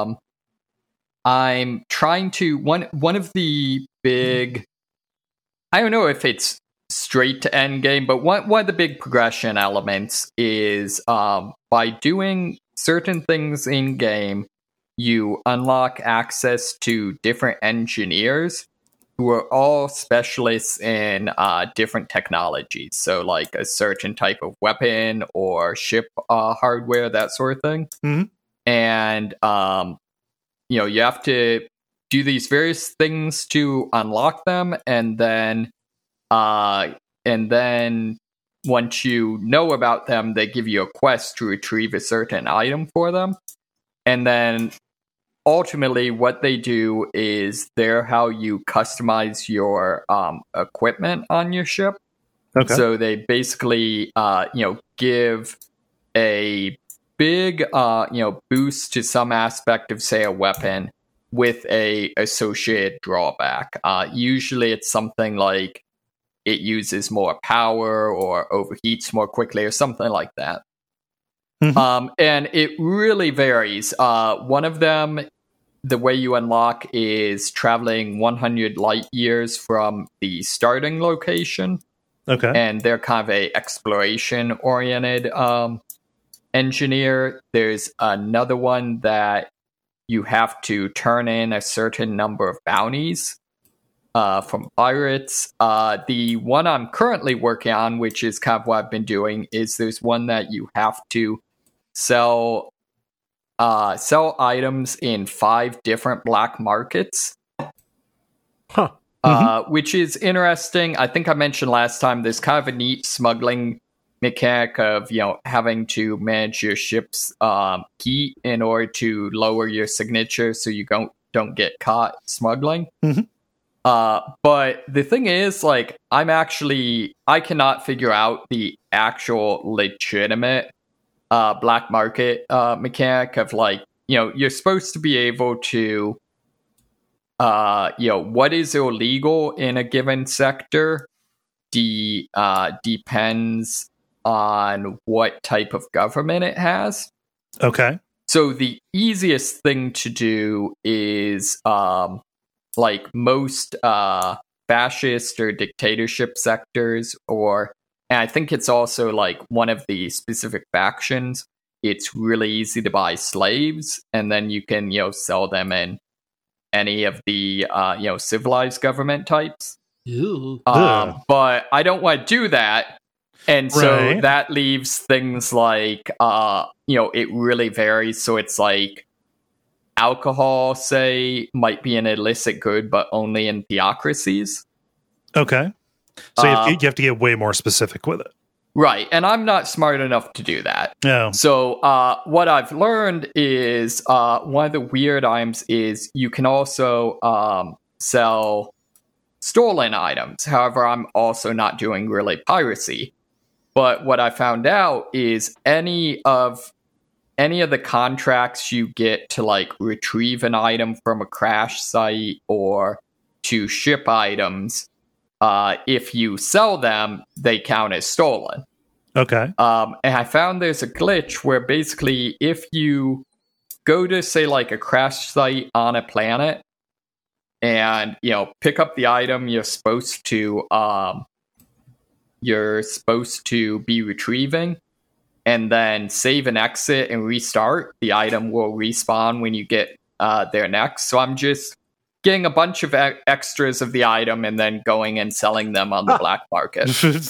I'm trying to one of the big, I don't know if it's straight to end game, but one of the big progression elements is by doing certain things in game, you unlock access to different engineers who are all specialists in different technologies. So like a certain type of weapon or ship hardware, that sort of thing. Mm-hmm. And you have to do these various things to unlock them, and then once you know about them, they give you a quest to retrieve a certain item for them. And then ultimately what they do is they're how you customize your equipment on your ship. Okay. So they basically give a big boost to some aspect of, say, a weapon with a associated drawback. Usually it's something like it uses more power or overheats more quickly or something like that. Mm-hmm. And it really varies. One of them, the way you unlock is traveling 100 light years from the starting location. Okay. And they're kind of a exploration oriented engineer. There's another one that you have to turn in a certain number of bounties from pirates. The one I'm currently working on, which is kind of what I've been doing, is there's one that you have to sell items in 5 different black markets. Huh. Which is interesting. I think I mentioned last time there's kind of a neat smuggling mechanic of having to manage your ship's heat in order to lower your signature so you don't get caught smuggling. Mhm. But the thing is, like, I cannot figure out the actual legitimate black market mechanic of, like, you're supposed to be able to, what is illegal in a given sector depends on what type of government it has. Okay. So the easiest thing to do is, like most fascist or dictatorship sectors, and I think it's also like one of the specific factions, it's really easy to buy slaves, and then you can, sell them in any of the, civilized government types. Ew. But I don't want to do that. And so Right. that leaves things like, it really varies. So it's like alcohol, say, might be an illicit good, but only in theocracies. Okay. So you have to get way more specific with it. Right. And I'm not smart enough to do that. No. So what I've learned is one of the weird items is you can also sell stolen items. However, I'm also not doing really piracy. But what I found out is any of the contracts you get to, like, retrieve an item from a crash site or to ship items, if you sell them, they count as stolen. Okay. And I found there's a glitch where basically if you go to, say, like a crash site on a planet and, pick up the item you're supposed to be retrieving, and then save and exit and restart, the item will respawn when you get there next. So I'm just getting a bunch of extras of the item and then going and selling them on the black market.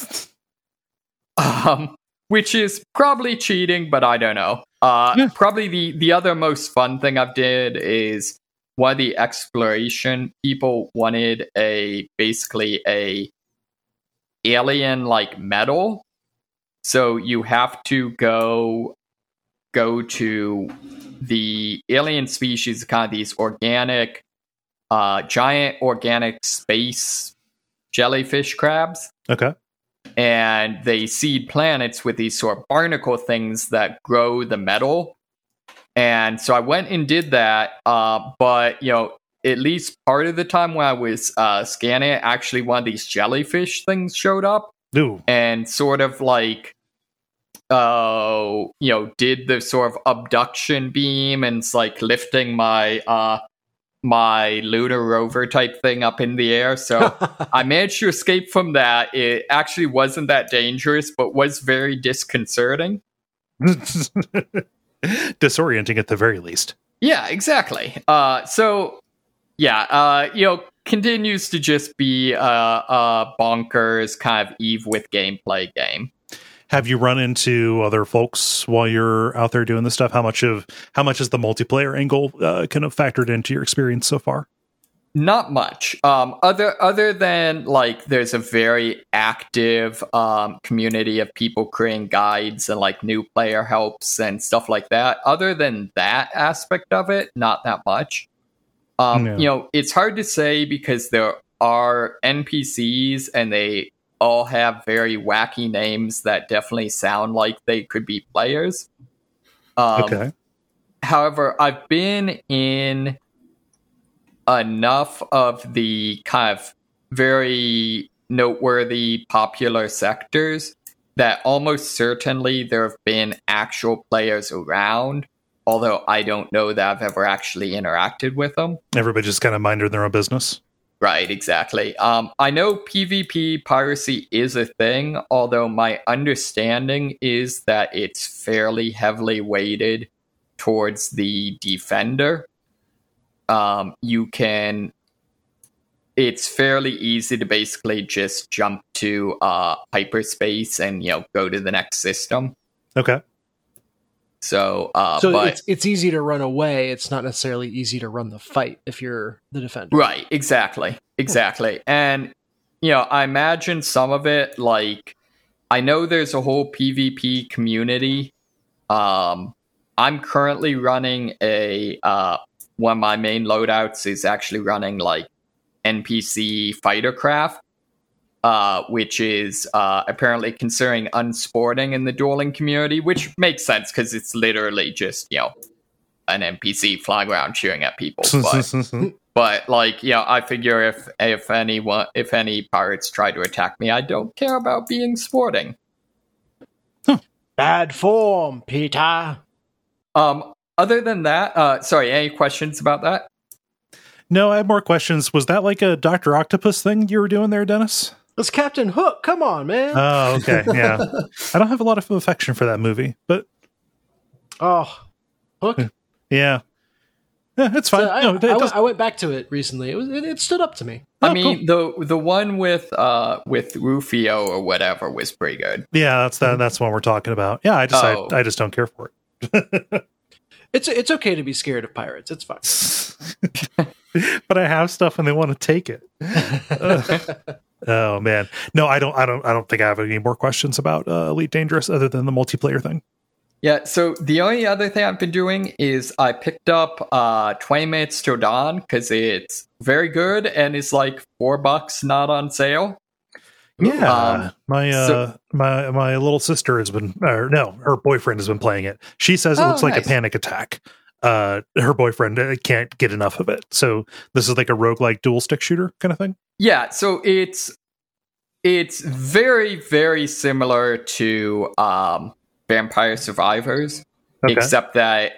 Which is probably cheating, but I don't know. Probably the other most fun thing I've did is one of the exploration people wanted basically a alien like metal. So you have to go to the alien species, kind of these organic, giant organic space jellyfish crabs. Okay. And they seed planets with these sort of barnacle things that grow the metal. And so I went and did that. But, at least part of the time when I was scanning it, actually one of these jellyfish things showed up. Ooh. And sort of like, did the sort of abduction beam and it's like lifting my my lunar rover type thing up in the air. So I managed to escape from that. It actually wasn't that dangerous, but was very disconcerting. Disorienting at the very least. Yeah, exactly. Continues to just be a bonkers kind of Eve with gameplay game. Have you run into other folks while you're out there doing this stuff? How much is the multiplayer angle kind of factored into your experience so far? Not much. Other than, like, there's a very active community of people creating guides and like new player helps and stuff like that. Other than that aspect of it, not that much. It's hard to say because there are NPCs and they all have very wacky names that definitely sound like they could be players. Okay. However, I've been in enough of the kind of very noteworthy popular sectors that almost certainly there have been actual players around, although I don't know that I've ever actually interacted with them. Everybody just kind of minded their own business. Right, exactly. I know PvP piracy is a thing, although my understanding is that it's fairly heavily weighted towards the defender. It's fairly easy to basically just jump to hyperspace and go to the next system. Okay. So it's easy to run away. It's not necessarily easy to run the fight if you're the defender. Right, exactly. And I imagine some of it, like, I know there's a whole PvP community. I'm currently running a one of my main loadouts is actually running like NPC fighter craft, which is apparently considering unsporting in the dueling community, which makes sense because it's literally just, an NPC flying around shooting at people. But like, I figure if any pirates try to attack me, I don't care about being sporting. Bad form, Peter. Other than that, sorry, any questions about that? No, I have more questions. Was that like a Dr. Octopus thing you were doing there, Dennis? It's Captain Hook. Come on, man. Oh, okay. Yeah. I don't have a lot of affection for that movie, but. Oh, Hook? Yeah. Yeah, it's fine. I went back to it recently. It stood up to me. I mean, cool. the one with Rufio or whatever was pretty good. Yeah, that's what we're talking about. Yeah, I just don't care for it. It's okay to be scared of pirates. It's fine. But I have stuff and they want to take it. Oh man, no, I don't think I have any more questions about Elite Dangerous other than the multiplayer thing. Yeah, so the only other thing I've been doing is I picked up 20 Minutes Till Dawn because it's very good and it's like $4 not on sale. Yeah, my little sister has been, her boyfriend has been playing it. She says it looks like a panic attack. Her boyfriend can't get enough of it. So this is like a roguelike dual stick shooter kind of thing. Yeah, so it's very, very similar to Vampire Survivors, except that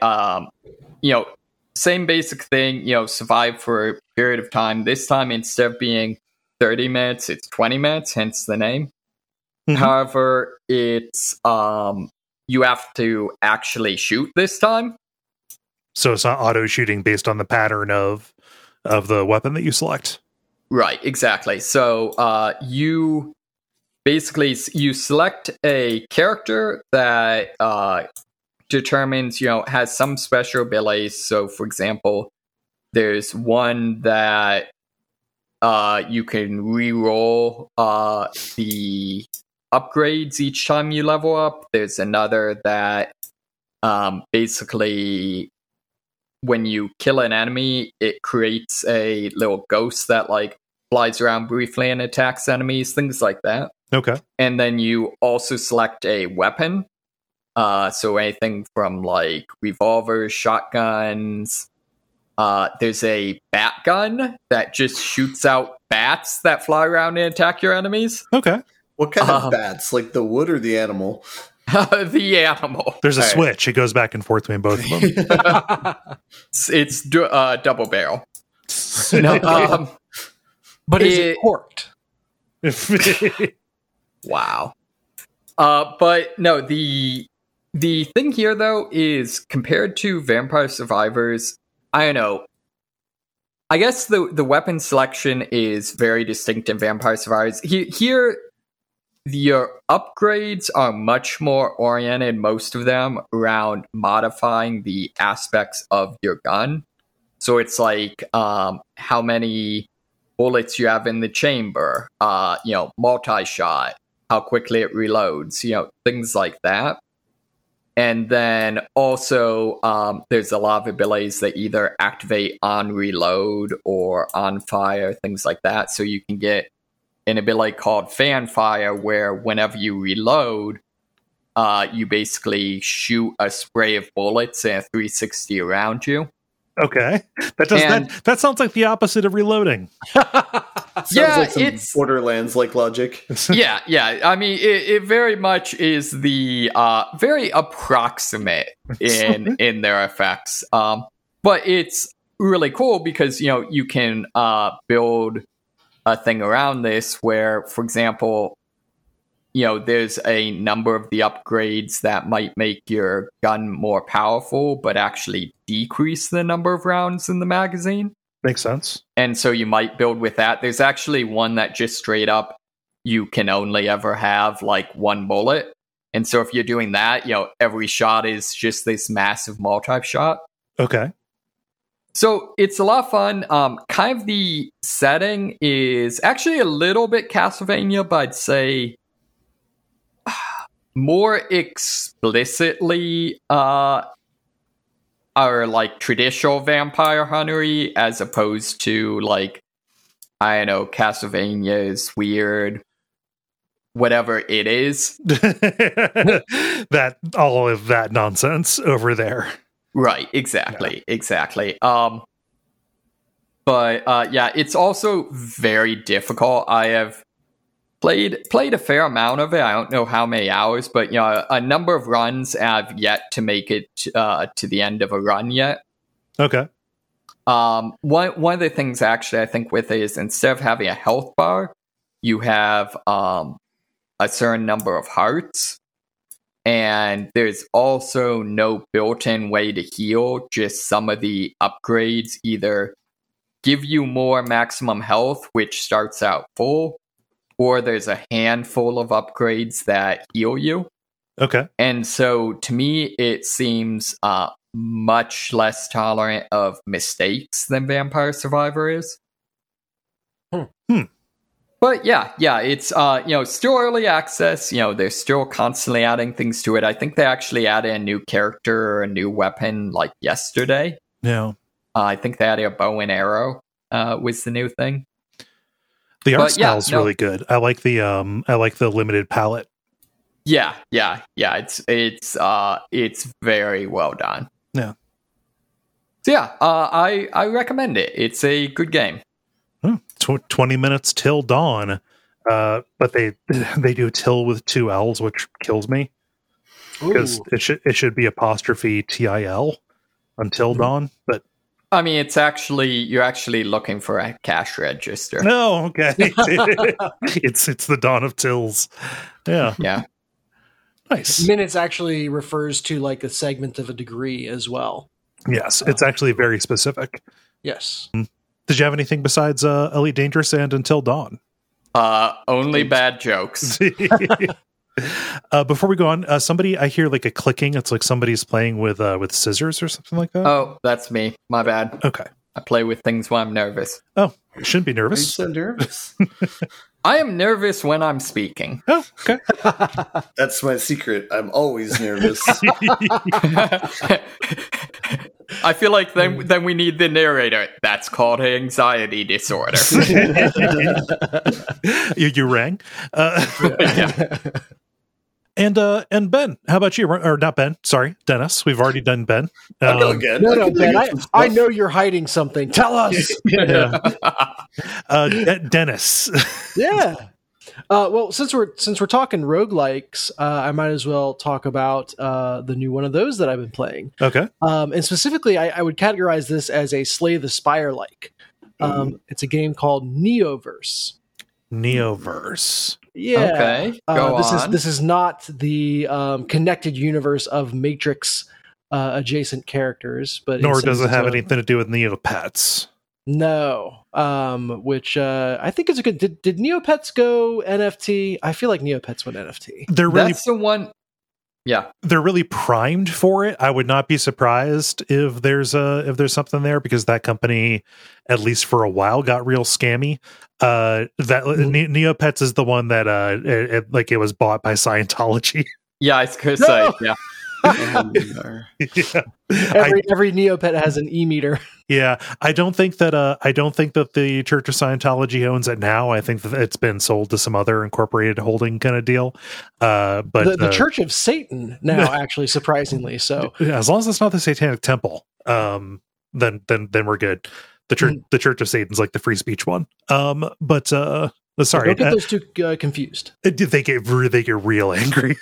same basic thing. Survive for a period of time. This time, instead of being 30 minutes, it's 20 minutes. Hence the name. Mm-hmm. However, it's you have to actually shoot this time. So it's not auto shooting based on the pattern of the weapon that you select. Right. Exactly. So you. Basically, you select a character that determines, has some special abilities. So, for example, there's one that you can re-roll the upgrades each time you level up. There's another that basically, when you kill an enemy, it creates a little ghost that like flies around briefly and attacks enemies, things like that. Okay. And then you also select a weapon. So anything from like revolvers, shotguns. There's a bat gun that just shoots out bats that fly around and attack your enemies. Okay. What kind of bats? Like the wood or the animal? The animal. There's a switch. It goes back and forth between both of them. It's double barrel. No, but is it corked? Wow. But no, the thing here though is compared to Vampire Survivors, I don't know. I guess the weapon selection is very distinct in Vampire Survivors. Here your upgrades are much more oriented, most of them, around modifying the aspects of your gun. So it's like how many bullets you have in the chamber, multi-shot, how quickly it reloads, things like that. And then also there's a lot of abilities that either activate on reload or on fire, things like that. So you can get an ability called fan fire where whenever you reload, you basically shoot a spray of bullets and a 360 around you. Okay. That sounds like the opposite of reloading. Like some Borderlands-like logic. Yeah. I mean, it very much is the very approximate in their effects. But it's really cool because, you can build a thing around this where, for example, there's a number of the upgrades that might make your gun more powerful, but actually decrease the number of rounds in the magazine. Makes sense. And so you might build with that. There's actually one that just straight up, you can only ever have like one bullet. And so if you're doing that, every shot is just this massive multi-shot. Okay. So it's a lot of fun. Kind of the setting is actually a little bit Castlevania, but I'd say more explicitly are like traditional Vampire Hunter-y as opposed to like, I don't know, Castlevania's weird, whatever it is. That all of that nonsense over there. Right, exactly. But yeah, it's also very difficult. I have played a fair amount of it. I don't know how many hours, but a number of runs have yet to make it to the end of a run yet. Okay. One of the things actually I think with it is instead of having a health bar, you have a certain number of hearts, and there's also no built-in way to heal. Just some of the upgrades either give you more maximum health, which starts out full, or there's a handful of upgrades that heal you. Okay. And so to me, it seems much less tolerant of mistakes than Vampire Survivor is. But yeah, it's still early access. They're still constantly adding things to it. I think they actually added a new character or a new weapon like yesterday. Yeah. I think they added a bow and arrow was the new thing. The art style's really good. I like the limited palette. Yeah. It's very well done. Yeah. So yeah, I recommend it. It's a good game. 20 minutes till dawn, but they do till with 2 L's, which kills me because it should be apostrophe TIL until dawn. But I mean, you're actually looking for a cash register. No, okay. it's the dawn of tills. Yeah. Nice. Minutes actually refers to like a segment of a degree as well. Yes, it's actually very specific. Yes. Did you have anything besides Elite Dangerous and Until Dawn? Only bad jokes. Before we go on, I hear like a clicking. It's like somebody's playing with scissors or something like that. Oh, that's me. My bad. Okay. I play with things when I'm nervous. Oh, you shouldn't be nervous. Are you so nervous? I am nervous when I'm speaking. Oh, okay. That's my secret. I'm always nervous. I feel like then we need the narrator. That's called anxiety disorder. You rang. Yeah. And Ben, how about you? Or not Ben? Sorry, Dennis. We've already done Ben. I'll go again. No, Ben. I know you're hiding something. Tell us. Dennis. Yeah. Well, since we're talking roguelikes, I might as well talk about the new one of those that I've been playing. Okay. And specifically, I would categorize this as a Slay the Spire-like. It's a game called Neoverse. Neoverse. Yeah. Okay. Go on. This is not the connected universe of Matrix adjacent characters, but nor does it have anything to do with Neopets. No. Which I think is a good. Did Neopets go NFT? I feel like Neopets went NFT. That's the one. Yeah, they're really primed for it. I would not be surprised if there's something there, because that company, at least for a while, got real scammy. Neopets is the one that it was bought by Scientology. Yeah, I was gonna say, yeah. Every Neopet has an e-meter. Yeah, I don't think that the Church of Scientology owns it now. I think that it's been sold to some other incorporated holding kind of deal. But the Church of Satan now, actually, surprisingly so. As long as it's not the Satanic Temple, then we're good. The Church of Satan's like the free speech one. But sorry, don't get those two confused. They get real angry.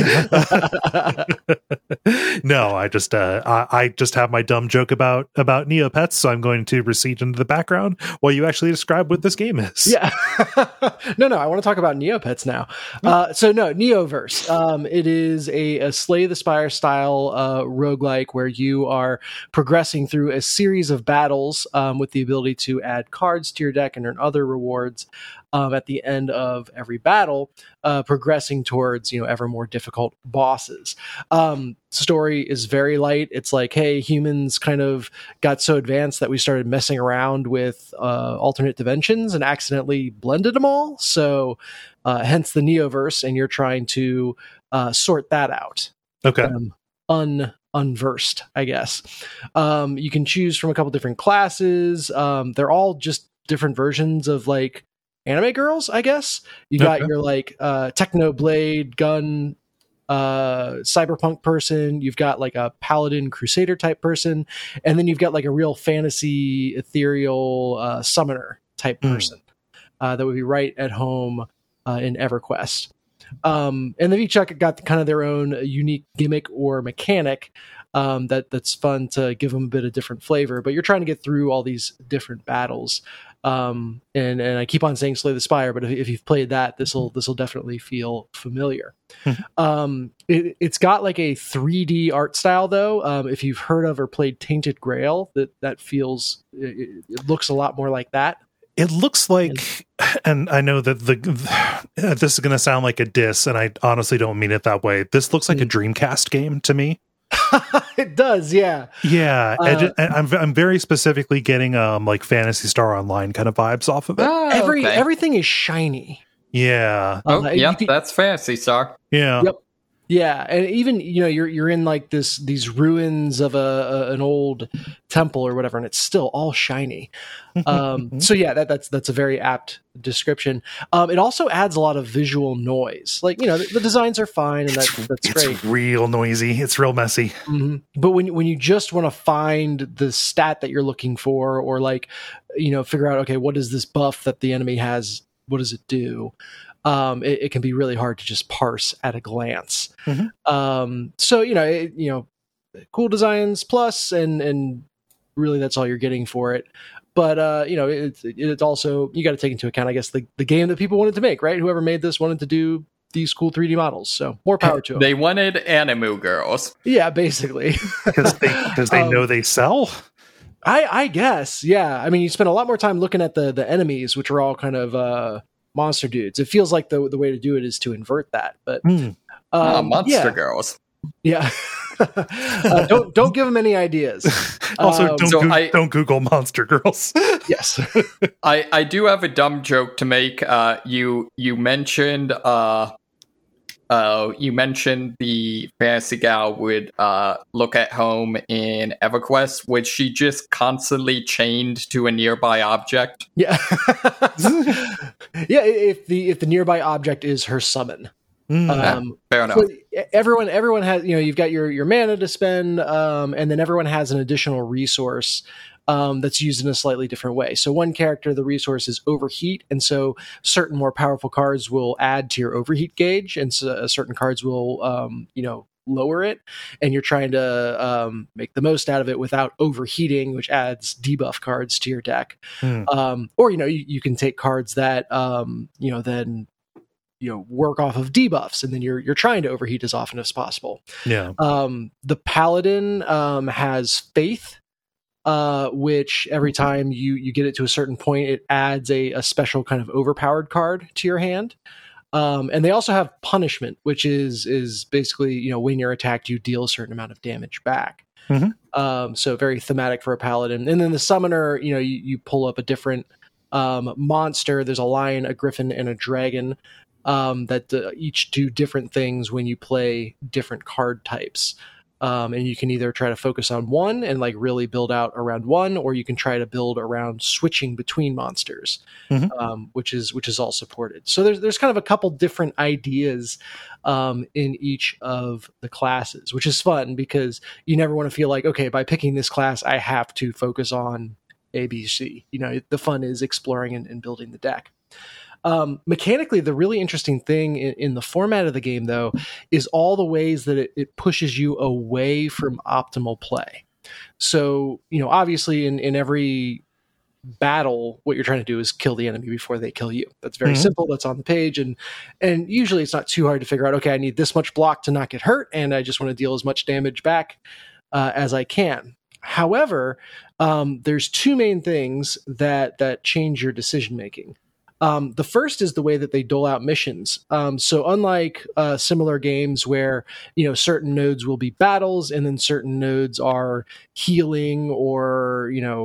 No, I just have my dumb joke about Neopets, so I'm going to recede into the background while you actually describe what this game is. Yeah. No, I want to talk about Neopets now. So Neoverse. It is a Slay the Spire style roguelike where you are progressing through a series of battles with the ability to add cards to your deck and earn other rewards at the end of every battle, progressing towards ever more difficult bosses. Story is very light. It's like, hey, humans kind of got so advanced that we started messing around with alternate dimensions and accidentally blended them all. So hence the Neoverse, and you're trying to sort that out. Okay. unversed, I guess. You can choose from a couple different classes. They're all just different versions of like anime girls, I guess. You got your like techno blade gun cyberpunk person, you've got like a paladin crusader type person, and then you've got like a real fantasy ethereal summoner type person that would be right at home in EverQuest. And they've each got kind of their own unique gimmick or mechanic that's fun to give them a bit of different flavor, but you're trying to get through all these different battles. And I keep on saying Slay the Spire, but if you've played that, this will definitely feel familiar. It's got like a 3D art style though. If you've heard of or played Tainted Grail, that feels it looks a lot more like that. It looks like, and I know that this is going to sound like a diss, and I honestly don't mean it that way. This looks like a Dreamcast game to me. It does, yeah. Yeah, I'm very specifically getting like Phantasy Star Online kind of vibes off of it. Everything is shiny. Yeah. That's Phantasy Star. Yeah. Yep. Yeah, and even you're in like these ruins of an old temple or whatever, and it's still all shiny. So yeah, that's a very apt description. It also adds a lot of visual noise. Like the designs are fine, and that's great. It's real noisy. It's real messy. Mm-hmm. But when you just want to find the stat that you're looking for, or like figure out, okay, what is this buff that the enemy has? What does it do? It can be really hard to just parse at a glance. So cool designs plus, and really that's all you're getting for it. But it's also, you got to take into account, I guess, the game that people wanted to make, right? Whoever made this wanted to do these cool 3D models, so more power to them. They wanted anime girls. Yeah, basically, because they know they sell. I guess, yeah. I mean, you spend a lot more time looking at the enemies, which are all kind of monster dudes. It feels like the way to do it is to invert that, but monster girls. Yeah. Don't give them any ideas. Also, don't Google monster girls. Yes. I do have a dumb joke to make. You mentioned the fantasy gal would look at home in EverQuest, which she just constantly chained to a nearby object. Yeah. Yeah, if the nearby object is her summon. Fair enough. So everyone has, you've got your mana to spend, and then everyone has an additional resource that's used in a slightly different way. So one character, the resource is overheat, and so certain more powerful cards will add to your overheat gauge, and so certain cards will lower it, and you're trying to make the most out of it without overheating, which adds debuff cards to your deck. Or you can take cards that then work off of debuffs, and then you're trying to overheat as often as possible. Yeah. The paladin has faith, which every time you get it to a certain point, it adds a special kind of overpowered card to your hand. And they also have punishment, which is basically, when you're attacked, you deal a certain amount of damage back. So very thematic for a paladin. And then the summoner, you pull up a different monster. There's a lion, a griffin, and a dragon that each do different things when you play different card types. And you can either try to focus on one and like really build out around one, or you can try to build around switching between monsters, which is all supported. So there's kind of a couple different ideas in each of the classes, which is fun because you never want to feel like, okay, by picking this class, I have to focus on A, B, C. The fun is exploring and building the deck. Mechanically, the really interesting thing in the format of the game, though, is all the ways that it pushes you away from optimal play. So, obviously in every battle, what you're trying to do is kill the enemy before they kill you. That's very simple. That's on the page. And usually it's not too hard to figure out, okay, I need this much block to not get hurt, and I just want to deal as much damage back as I can. However, there's two main things that change your decision-making. The first is the way that they dole out missions. So unlike similar games where, certain nodes will be battles and then certain nodes are healing or,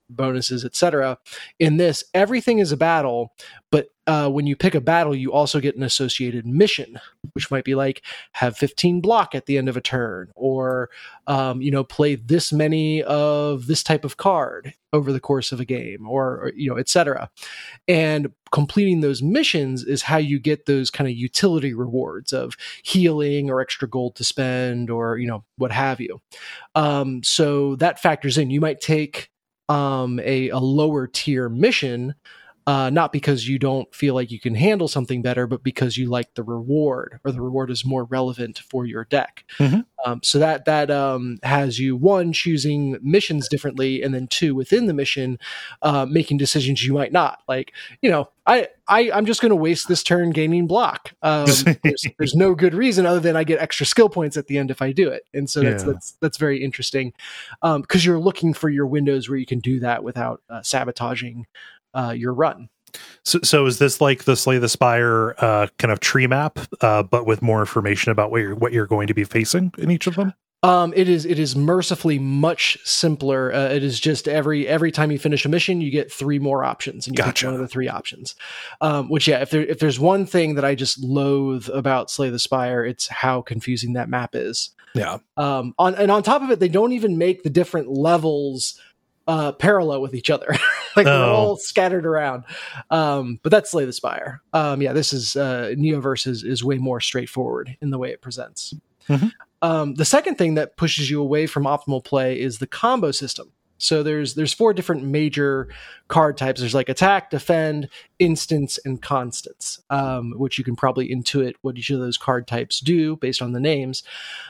bonuses, etc. In this, everything is a battle, but when you pick a battle, you also get an associated mission, which might be like have 15 block at the end of a turn, or play this many of this type of card over the course of a game, or etc. And completing those missions is how you get those kind of utility rewards of healing or extra gold to spend, or what have you. So that factors in. You might take a lower tier mission, not because you don't feel like you can handle something better, but because you like the reward, or the reward is more relevant for your deck. So that has you, one, choosing missions differently, and then two, within the mission, making decisions you might not like. I'm just going to waste this turn gaining block. There's no good reason other than I get extra skill points at the end if I do it, and so that's very interesting, because you're looking for your windows where you can do that without sabotaging your run. So is this like the Slay the Spire kind of tree map, but with more information about what you're going to be facing in each of them? It is mercifully much simpler. It is just every time you finish a mission, you get 3 more options, and you pick one of the 3 options. Which, if there's one thing that I just loathe about Slay the Spire, it's how confusing that map is. Yeah. On top of it, they don't even make the different levels parallel with each other. Like they're all scattered around. But that's Slay the Spire. This is Neoverse is way more straightforward in the way it presents. The second thing that pushes you away from optimal play is the combo system. So there's 4 different major card types. There's like attack, defend, instance, and constants, which you can probably intuit what each of those card types do based on the names.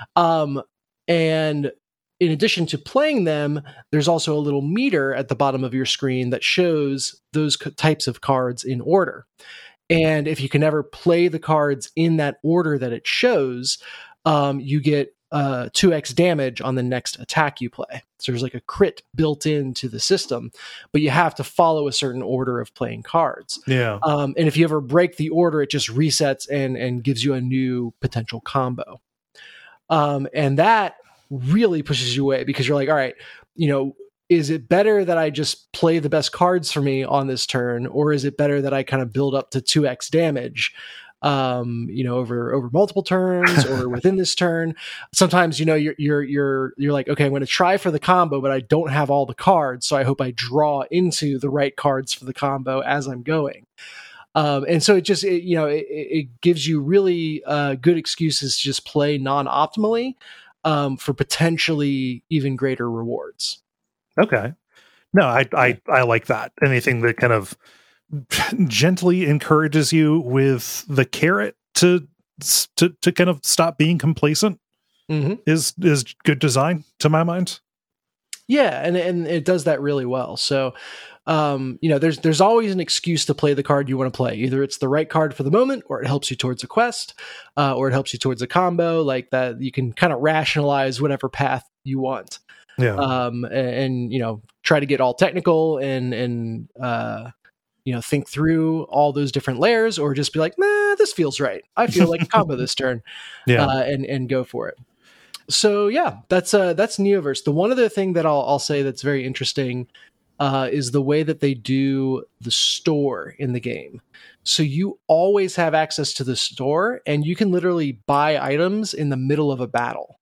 And in addition to playing them, there's also a little meter at the bottom of your screen that shows those types of cards in order. And if you can ever play the cards in that order that it shows, you get 2x damage on the next attack you play. So there's like a crit built into the system, but you have to follow a certain order of playing cards. Yeah. And if you ever break the order, it just resets and gives you a new potential combo. And that really pushes you away, because you're like, all right, is it better that I just play the best cards for me on this turn, or is it better that I kind of build up to 2x damage, over multiple turns or within this turn? Sometimes, you're like, okay, I'm going to try for the combo, but I don't have all the cards, so I hope I draw into the right cards for the combo as I'm going. And so it gives you really good excuses to just play non-optimally, for potentially even greater rewards. Okay. No, I like that. Anything that kind of gently encourages you with the carrot to kind of stop being complacent is good design to my mind. Yeah, and it does that really well. So there's always an excuse to play the card you want to play. Either it's the right card for the moment, or it helps you towards a quest, or it helps you towards a combo. Like that, you can kind of rationalize whatever path you want. Yeah. And try to get all technical and think through all those different layers, or just be like, nah, this feels right. I feel like a combo this turn. Yeah. And go for it. So yeah, that's Neoverse. The one other thing that I'll say that's very interesting is the way that they do the store in the game. So you always have access to the store, and you can literally buy items in the middle of a battle.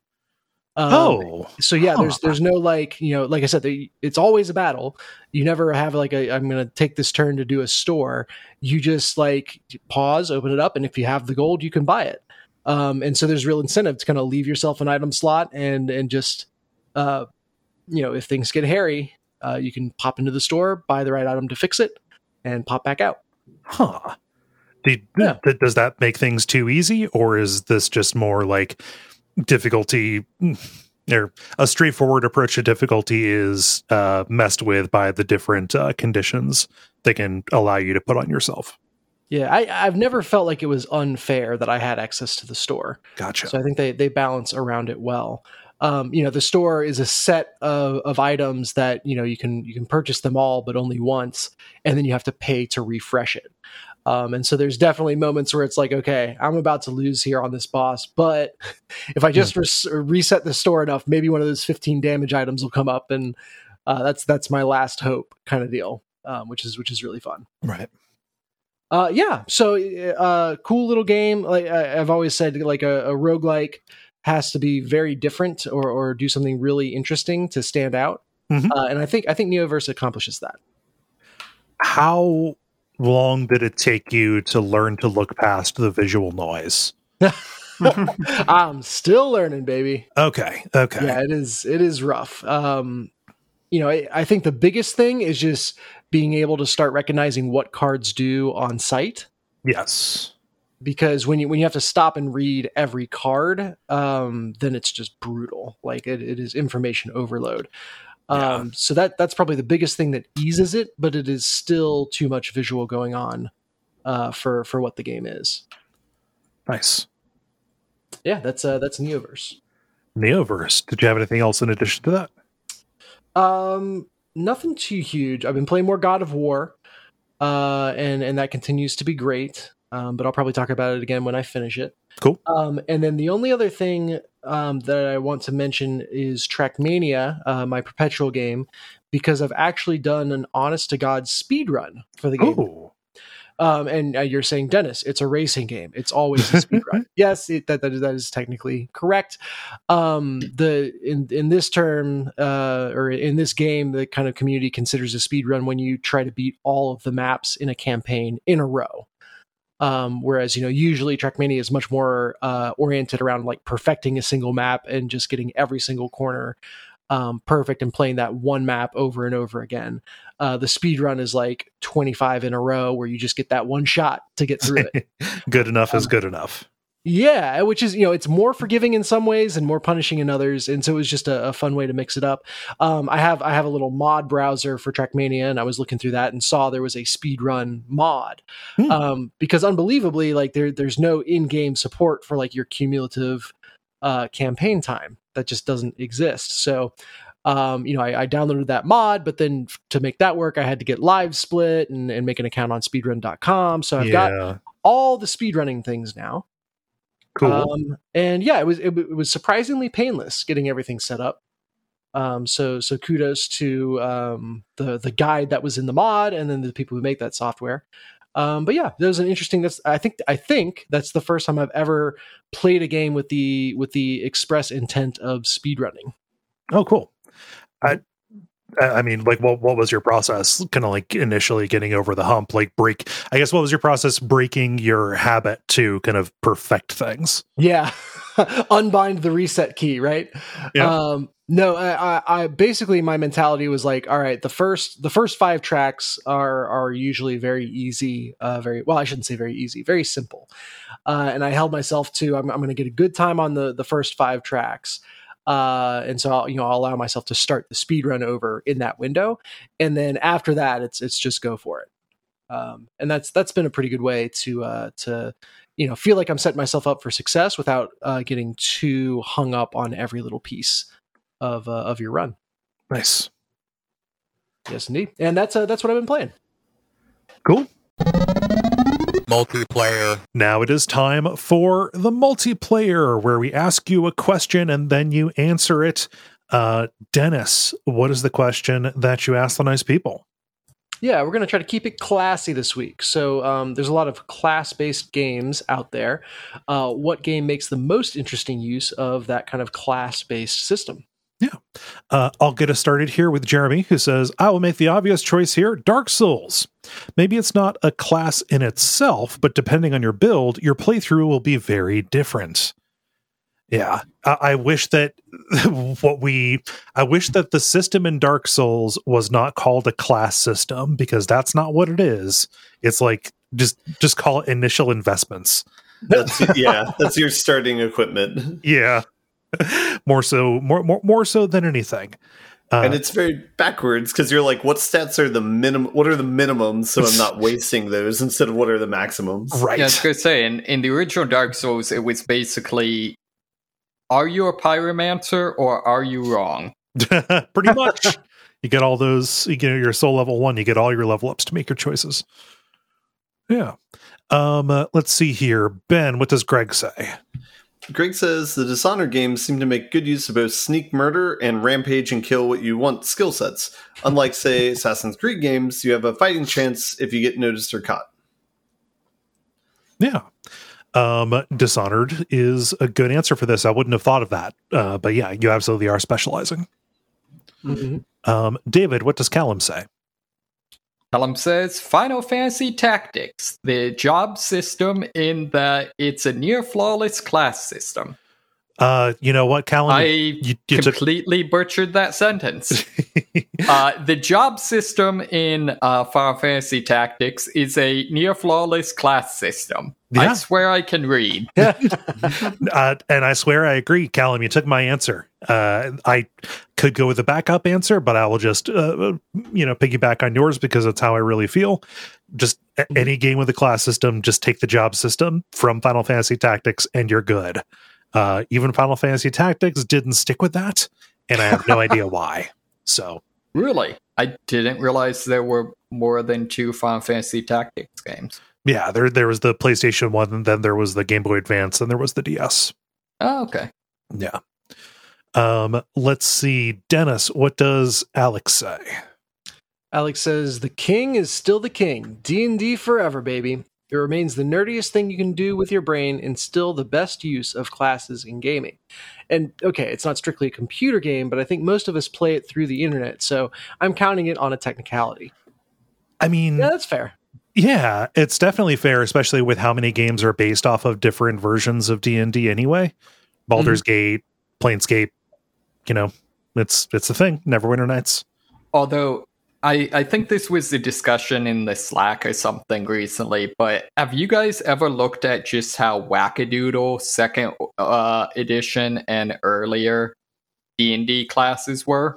So yeah, there's no like I said, it's always a battle. You never have like I'm going to take this turn to do a store. You just like pause, open it up, and if you have the gold, you can buy it. And so there's real incentive to kind of leave yourself an item slot and just if things get hairy, you can pop into the store, buy the right item to fix it, and pop back out. Huh. Does that make things too easy, or is this just more like difficulty, or a straightforward approach to difficulty is messed with by the different conditions they can allow you to put on yourself? Yeah, I've never felt like it was unfair that I had access to the store. Gotcha. So I think they balance around it well. The store is a set of items that you can purchase them all, but only once, and then you have to pay to refresh it. And so there's definitely moments where it's like, okay, I'm about to lose here on this boss, but if I just reset the store enough, maybe one of those 15 damage items will come up, and That's my last hope kind of deal, which is really fun. Right. So cool little game. Like I've always said, like a roguelike has to be very different or do something really interesting to stand out. Mhm. And I think Neoverse accomplishes that. How long did it take you to learn to look past the visual noise? I'm still learning, baby. Okay. Yeah, it is rough. I think the biggest thing is just being able to start recognizing what cards do on site. Yes. Because when you have to stop and read every card, then it's just brutal. Like it is information overload. So that's probably the biggest thing that eases it, but it is still too much visual going on for what the game is. Nice. Yeah, that's Neoverse. Neoverse. Did you have anything else in addition to that? Nothing too huge. I've been playing more God of War, and that continues to be great. But I'll probably talk about it again when I finish it. Cool. And then the only other thing that I want to mention is Trackmania, my perpetual game, because I've actually done an honest to God speed run for the game. Ooh. And you're saying, Dennis, it's a racing game. It's always a speed run. Yes, that is technically correct. In this term, or in this game, the kind of community considers a speed run when you try to beat all of the maps in a campaign in a row. Whereas, usually Trackmania is much more oriented around like perfecting a single map and just getting every single corner perfect and playing that one map over and over again. The speed run is like 25 in a row where you just get that one shot to get through it. Good enough is good enough. Yeah, which is, it's more forgiving in some ways and more punishing in others. And so it was just a fun way to mix it up. I have a little mod browser for Trackmania, and I was looking through that and saw there was a speedrun mod. Because unbelievably, like there's no in-game support for like your cumulative campaign time. That just doesn't exist. So I downloaded that mod, but then to make that work, I had to get LiveSplit and make an account on speedrun.com. So I've got all the speedrunning things now. Cool. And yeah, it was surprisingly painless getting everything set up. So kudos to the guide that was in the mod and then the people who make that software. But yeah, there was an interesting. I think that's the first time I've ever played a game with the express intent of speedrunning. Oh, cool. I mean, like, what was your process? Kind of like initially getting over the hump, like what was your process breaking your habit to kind of perfect things? Yeah. Unbind the reset key, right? Yeah. No, I basically my mentality was like, all right, the first 5 tracks are usually very easy, I shouldn't say very easy, very simple. And I held myself to, I'm going to get a good time on the first 5 tracks. And so I'll allow myself to start the speed run over in that window. And then after that, it's just go for it. And that's been a pretty good way to feel like I'm setting myself up for success without getting too hung up on every little piece of your run. Nice. Yes, indeed. And that's what I've been playing. Cool. Multiplayer. Now it is time for the multiplayer, where we ask you a question and then you answer it. Dennis, what is the question that you ask the nice people? Yeah, we're going to try to keep it classy this week. So there's a lot of class-based games out there. What game makes the most interesting use of that kind of class-based system? Yeah. I'll get us started here with Jeremy, who says, I will make the obvious choice here, Dark Souls. Maybe it's not a class in itself, but depending on your build, your playthrough will be very different. Yeah. I wish that the system in Dark Souls was not called a class system, because that's not what it is. It's like, just call it initial investments. That's your starting equipment. Yeah. more so than anything. And it's very backwards, because you're like, what stats are the minimum? What are the minimums? So I'm not wasting those instead of what are the maximums? Right. Yeah, I was going to say, in the original Dark Souls, it was basically, are you a pyromancer or are you wrong? Pretty much. You get all those, your soul level 1, you get all your level ups to make your choices. Yeah. Let's see here. Ben, what does Greg say? Greg says the Dishonored games seem to make good use of both sneak murder and rampage and kill what you want skill sets. Unlike, say, Assassin's Creed games, you have a fighting chance if you get noticed or caught. Yeah. Dishonored is a good answer for this. I wouldn't have thought of that. But yeah, you absolutely are specializing. Mm-hmm. David, what does Callum say? Callum says, Final Fantasy Tactics, the job system in that it's a near-flawless class system. You know what, Callum? I completely butchered that sentence. The job system in Final Fantasy Tactics is a near-flawless class system. Yeah. I swear I can read. And I swear I agree, Callum. You took my answer. I could go with a backup answer, but I will just, piggyback on yours because that's how I really feel. Just any game with a class system, just take the job system from Final Fantasy Tactics and you're good. Even Final Fantasy Tactics didn't stick with that, and I have no idea why. So, really? I didn't realize there were more than 2 Final Fantasy Tactics games. Yeah, there was the PlayStation 1, and then there was the Game Boy Advance, and there was the DS. Oh, okay. Yeah. Let's see. Dennis, what does Alex say? Alex says, the king is still the king. D&D forever, baby. It remains the nerdiest thing you can do with your brain and still the best use of classes in gaming. And okay, it's not strictly a computer game, but I think most of us play it through the internet, so I'm counting it on a technicality. I mean... Yeah, that's fair. Yeah, it's definitely fair, especially with how many games are based off of different versions of D&D anyway. Baldur's Gate, Planescape, it's the thing. Neverwinter Nights. Although... I think this was the discussion in the Slack or something recently, but have you guys ever looked at just how wackadoodle 2nd edition and earlier D&D classes were?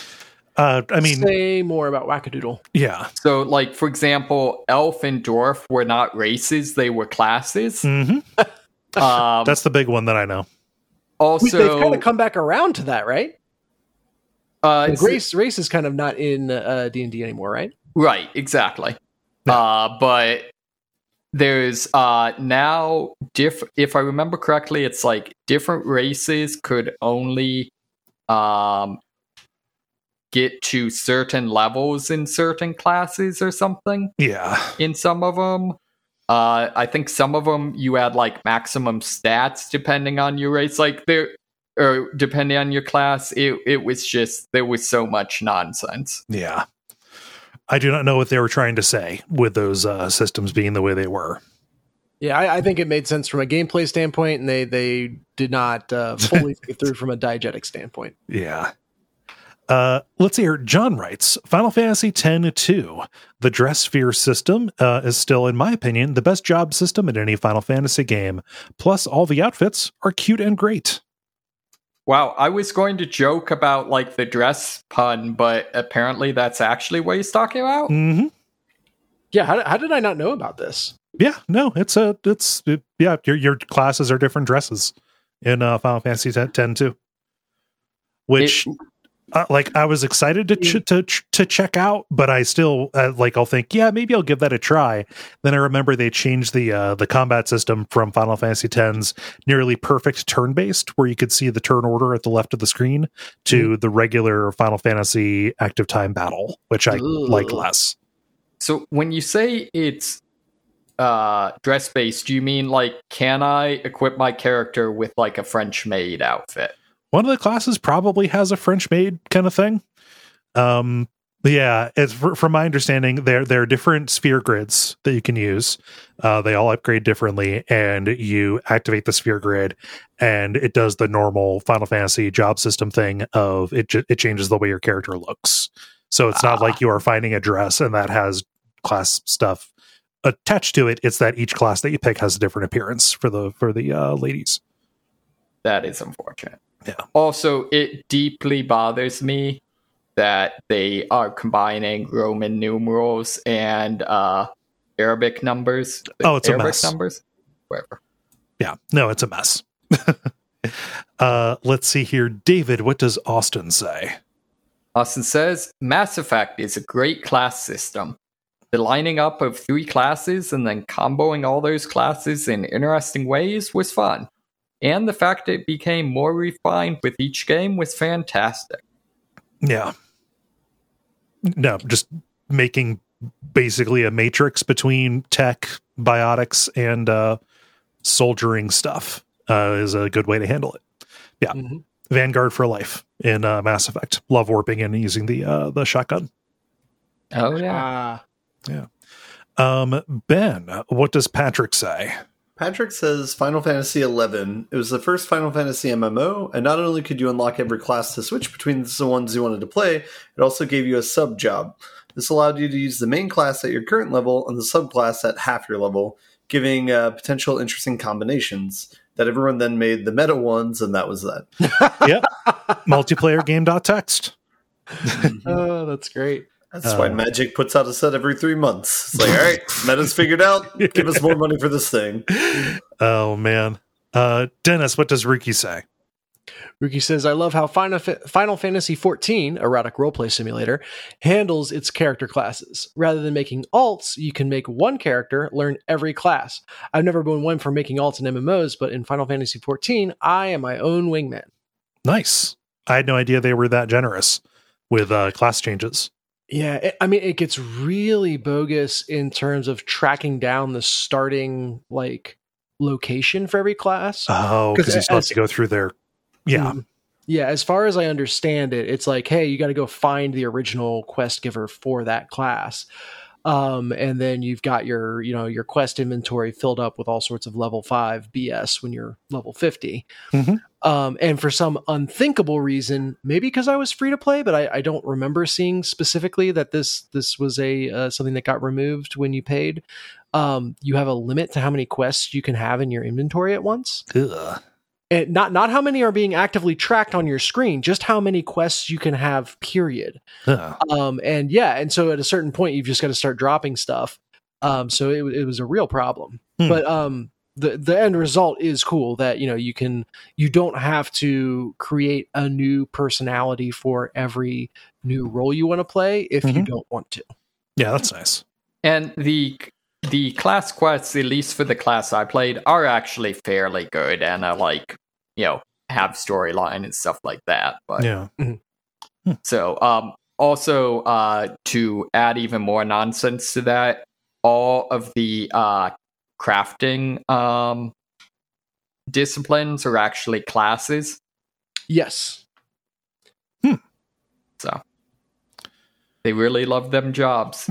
Say more about wackadoodle. Yeah. So, like, for example, elf and dwarf were not races, they were classes. Mm-hmm. That's the big one that I know. Also, they've kind of come back around to that, right? Race is kind of not in D&D anymore, right? Right, exactly. But there's now if I remember correctly, it's like different races could only get to certain levels in certain classes or something. Yeah. In some of them. I think some of them you had like maximum stats depending on your race. Like or depending on your class, it was just, there was so much nonsense. Yeah. I do not know what they were trying to say with those systems being the way they were. Yeah, I think it made sense from a gameplay standpoint, and they did not fully think it through from a diegetic standpoint. Yeah. Let's see here. John writes, Final Fantasy X-2. The dress sphere system is still, in my opinion, the best job system in any Final Fantasy game. Plus, all the outfits are cute and great. Wow, I was going to joke about like the dress pun, but apparently that's actually what he's talking about. Mm-hmm. Yeah, how did I not know about this? Yeah, no, your classes are different dresses in Final Fantasy X too. Which, I was excited to check out, but I still I'll think, yeah, maybe I'll give that a try. Then I remember they changed the combat system from Final Fantasy X's nearly perfect turn-based, where you could see the turn order at the left of the screen, to the regular Final Fantasy active time battle, which I like less. So when you say it's dress-based, do you mean like, can I equip my character with like a French maid outfit? One of the classes probably has a French maid kind of thing. Yeah, it's from my understanding, there are different sphere grids that you can use. They all upgrade differently, and you activate the sphere grid, and it does the normal Final Fantasy job system thing of it changes the way your character looks. So it's not like you are finding a dress and that has class stuff attached to it. It's that each class that you pick has a different appearance for the ladies. That is unfortunate. Yeah. Also, it deeply bothers me that they are combining Roman numerals and Arabic numbers. Oh, it's Arabic a mess. Numbers? Whatever. Yeah. No, it's a mess. Let's see here. David, what does Austin say? Austin says, Mass Effect is a great class system. The lining up of 3 classes and then comboing all those classes in interesting ways was fun. and the fact it became more refined with each game was fantastic. Yeah. No, just making basically a matrix between tech, biotics, and soldiering stuff is a good way to handle it. Yeah. Mm-hmm. Vanguard for life in Mass Effect. Love warping and using the shotgun. Oh, yeah. Yeah. Ben, what does Patrick say? Patrick says Final Fantasy XI. It was the first Final Fantasy MMO, and not only could you unlock every class to switch between the ones you wanted to play, it also gave you a sub job. This allowed you to use the main class at your current level and the subclass at half your level, giving potential interesting combinations that everyone then made the meta ones, and that was that. Yep. Multiplayer game.txt. Oh, that's great. That's why Magic puts out a set every 3 months. It's like, all right, meta's figured out. Give us more money for this thing. Oh, man. Dennis, what does Ruki say? Ruki says, I love how Final Fantasy XIV, erotic roleplay simulator, handles its character classes. Rather than making alts, you can make one character learn every class. I've never been one for making alts in MMOs, but in Final Fantasy XIV, I am my own wingman. Nice. I had no idea they were that generous with class changes. Yeah, it gets really bogus in terms of tracking down the starting location for every class. Oh, because you're supposed to go through their... Yeah. Yeah, as far as I understand it, it's like, hey, you got to go find the original quest giver for that class. And then you've got your quest inventory filled up with all sorts of level 5 BS when you're level 50. Mm-hmm. And for some unthinkable reason, maybe because I was free to play, but I don't remember seeing specifically that this was a something that got removed when you paid. You have a limit to how many quests you can have in your inventory at once. Ugh. And not how many are being actively tracked on your screen, just how many quests you can have, period. And so at a certain point, you've just got to start dropping stuff. So it was a real problem. But the end result is cool that, you don't have to create a new personality for every new role you want to play if you don't want to. Yeah, that's nice. And the class quests, at least for the class I played, are actually fairly good and are have storyline and stuff like that. But yeah. So also to add even more nonsense to that, all of the crafting disciplines are actually classes. Yes. So they really love them jobs.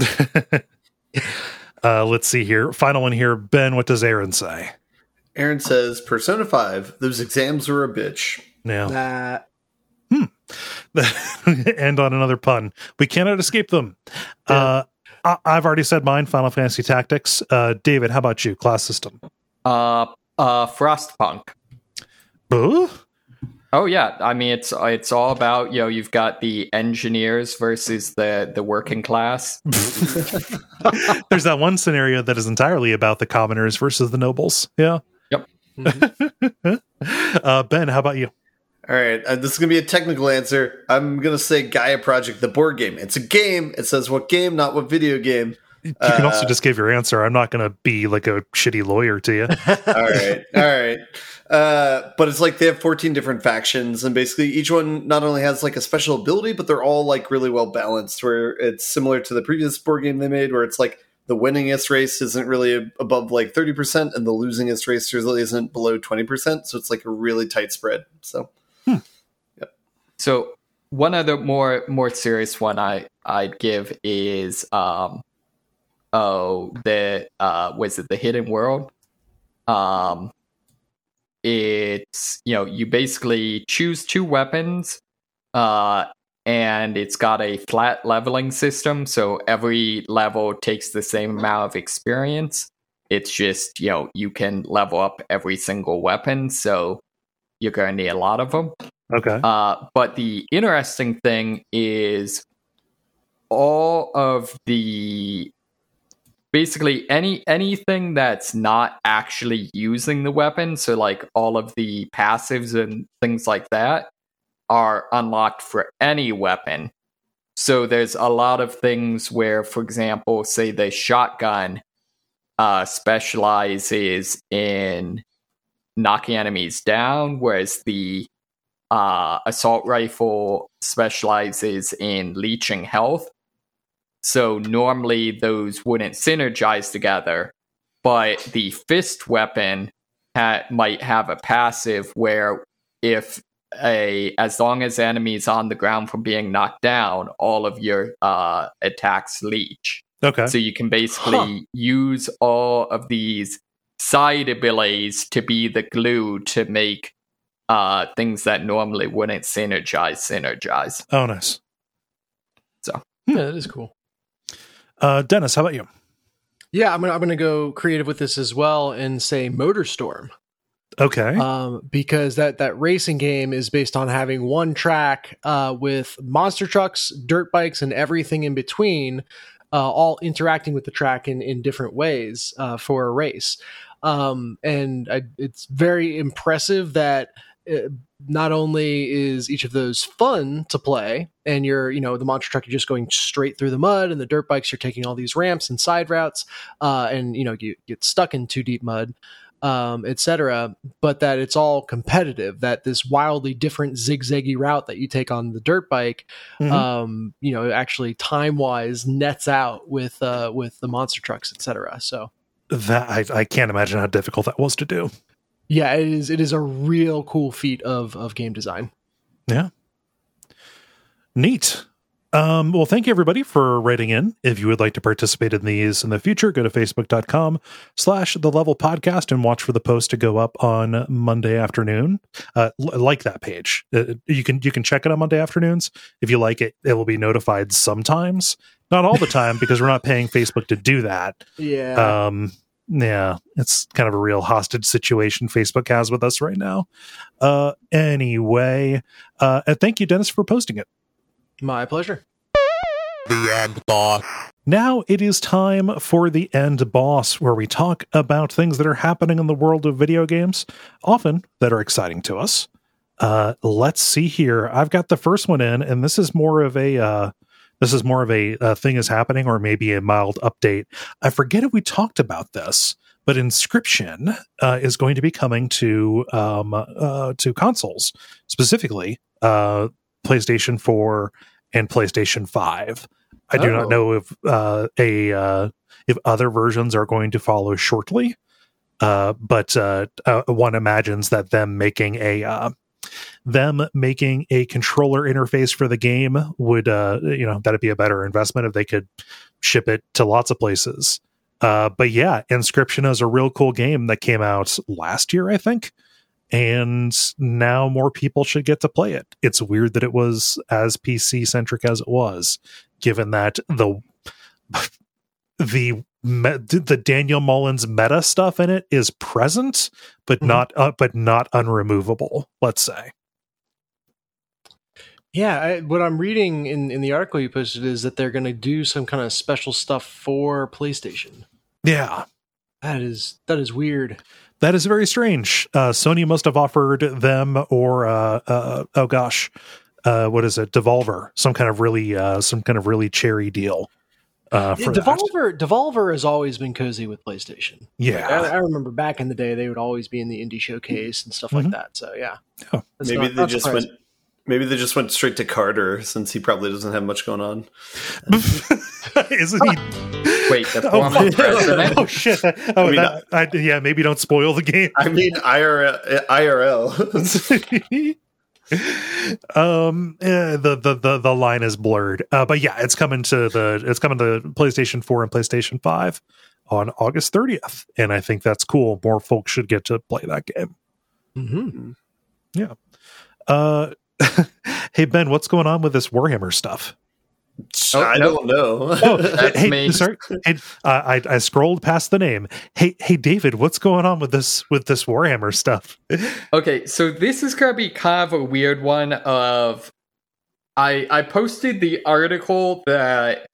Let's see here. Final one here. Ben, what does Aaron say? Aaron says, Persona 5, those exams were a bitch. Yeah. End on another pun. We cannot escape them. Yeah. I've already said mine, Final Fantasy Tactics. David, how about you? Class system. Frostpunk. Ooh? Oh yeah, I mean it's all about, you've got the engineers versus the working class. There's that one scenario that is entirely about the commoners versus the nobles. Yeah. Yep. Ben, how about you? All right, this is going to be a technical answer. I'm going to say Gaia Project, the board game. It's a game. It says what game, not what video game. You can also just give your answer. I'm not going to be like a shitty lawyer to you. All right. But it's like they have 14 different factions, and basically each one not only has like a special ability, but they're all like really well balanced, where it's similar to the previous board game they made, where it's like the winningest race isn't really above like 30%, and the losingest race really isn't below 20%. So it's like a really tight spread. So, Yep. So one other more serious one I'd give is was it the Hidden World? It's you basically choose 2 weapons, and it's got a flat leveling system, so every level takes the same amount of experience. It's just you can level up every single weapon, so you're going to need a lot of them. Okay. But the interesting thing is all of the basically anything that's not actually using the weapon, so like all of the passives and things like that, are unlocked for any weapon. So there's a lot of things where, for example, say the shotgun specializes in knocking enemies down, whereas the assault rifle specializes in leeching health. So normally those wouldn't synergize together, but the fist weapon might have a passive where as long as enemies on the ground from being knocked down, all of your attacks leech. Okay. So you can basically use all of these side abilities to be the glue to make things that normally wouldn't synergize. Oh, nice. So yeah, that is cool. Dennis, how about you? Yeah, I'm gonna go creative with this as well and say MotorStorm. Okay. Because that racing game is based on having one track with monster trucks, dirt bikes, and everything in between, all interacting with the track in different ways for a race. It's very impressive that not only is each of those fun to play, and the monster truck, you're just going straight through the mud, and the dirt bikes, you're taking all these ramps and side routes, and you get stuck in too deep mud. Etc. But that it's all competitive, that this wildly different zigzaggy route that you take on the dirt bike, actually time-wise nets out with the monster trucks, etc. So that I can't imagine how difficult that was to do. Yeah, it is a real cool feat of game design. Yeah. Neat. Well, thank you everybody for writing in. If you would like to participate in these in the future, go to facebook.com/thelevelpodcast and watch for the post to go up on Monday afternoon. Like that page. You can check it on Monday afternoons. If you like it, it will be notified sometimes. Not all the time, because we're not paying Facebook to do that. Yeah. Yeah, it's kind of a real hostage situation Facebook has with us right now. Anyway, and thank you, Dennis, for posting it. My pleasure. The end boss. Now it is time for the end boss, where we talk about things that are happening in the world of video games, often that are exciting to us. Let's see here. I've got the first one in, and this is more of a thing is happening, or maybe a mild update. I forget if we talked about this, but Inscription is going to be coming to consoles, specifically PlayStation 4 and PlayStation 5. I do not know if other versions are going to follow shortly, but one imagines that them making a controller interface for the game would that'd be a better investment if they could ship it to lots of places. But yeah, Inscription is a real cool game that came out last year, I think. And now more people should get to play it. It's weird that it was as PC centric as it was, given that the Daniel Mullins meta stuff in it is present, but not unremovable. Let's say. Yeah, what I'm reading in the article you posted is that they're going to do some kind of special stuff for PlayStation. Yeah, that is weird. That is very strange. Sony must have offered them, or what is it, Devolver, some kind of really cherry deal. Devolver has always been cozy with PlayStation. Yeah, I remember back in the day they would always be in the indie showcase and stuff like that. So yeah, Maybe they just went straight to Carter, since he probably doesn't have much going on. Isn't he? Wait, the former president? Oh shit! Maybe don't spoil the game. I mean, IRL. The line is blurred, but yeah, it's coming to PlayStation 4 and PlayStation 5 on August 30th, and I think that's cool. More folks should get to play that game. Mm-hmm. Yeah. Hey Ben, what's going on with this Warhammer stuff? I don't know. Hey, me. Sorry. Hey, I scrolled past the name. Hey, David, what's going on with this Warhammer stuff? Okay, so this is gonna be kind of a weird one. I posted the article that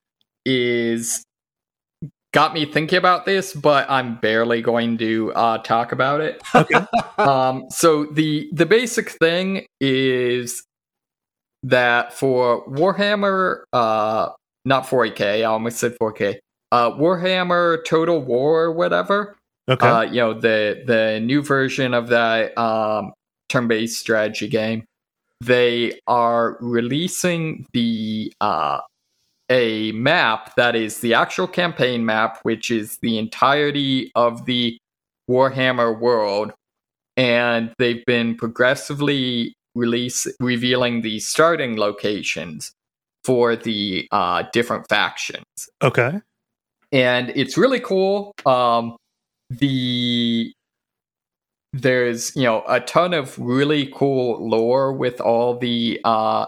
got me thinking about this, but I'm barely going to talk about it. Okay. So the basic thing is that for Warhammer, not 40K, I almost said 4K, Warhammer Total War or whatever, Okay. The new version of that turn-based strategy game. They are releasing a map that is the actual campaign map, which is the entirety of the Warhammer world, and they've been progressively revealing the starting locations for the different factions. Okay. And it's really cool. There's a ton of really cool lore with all the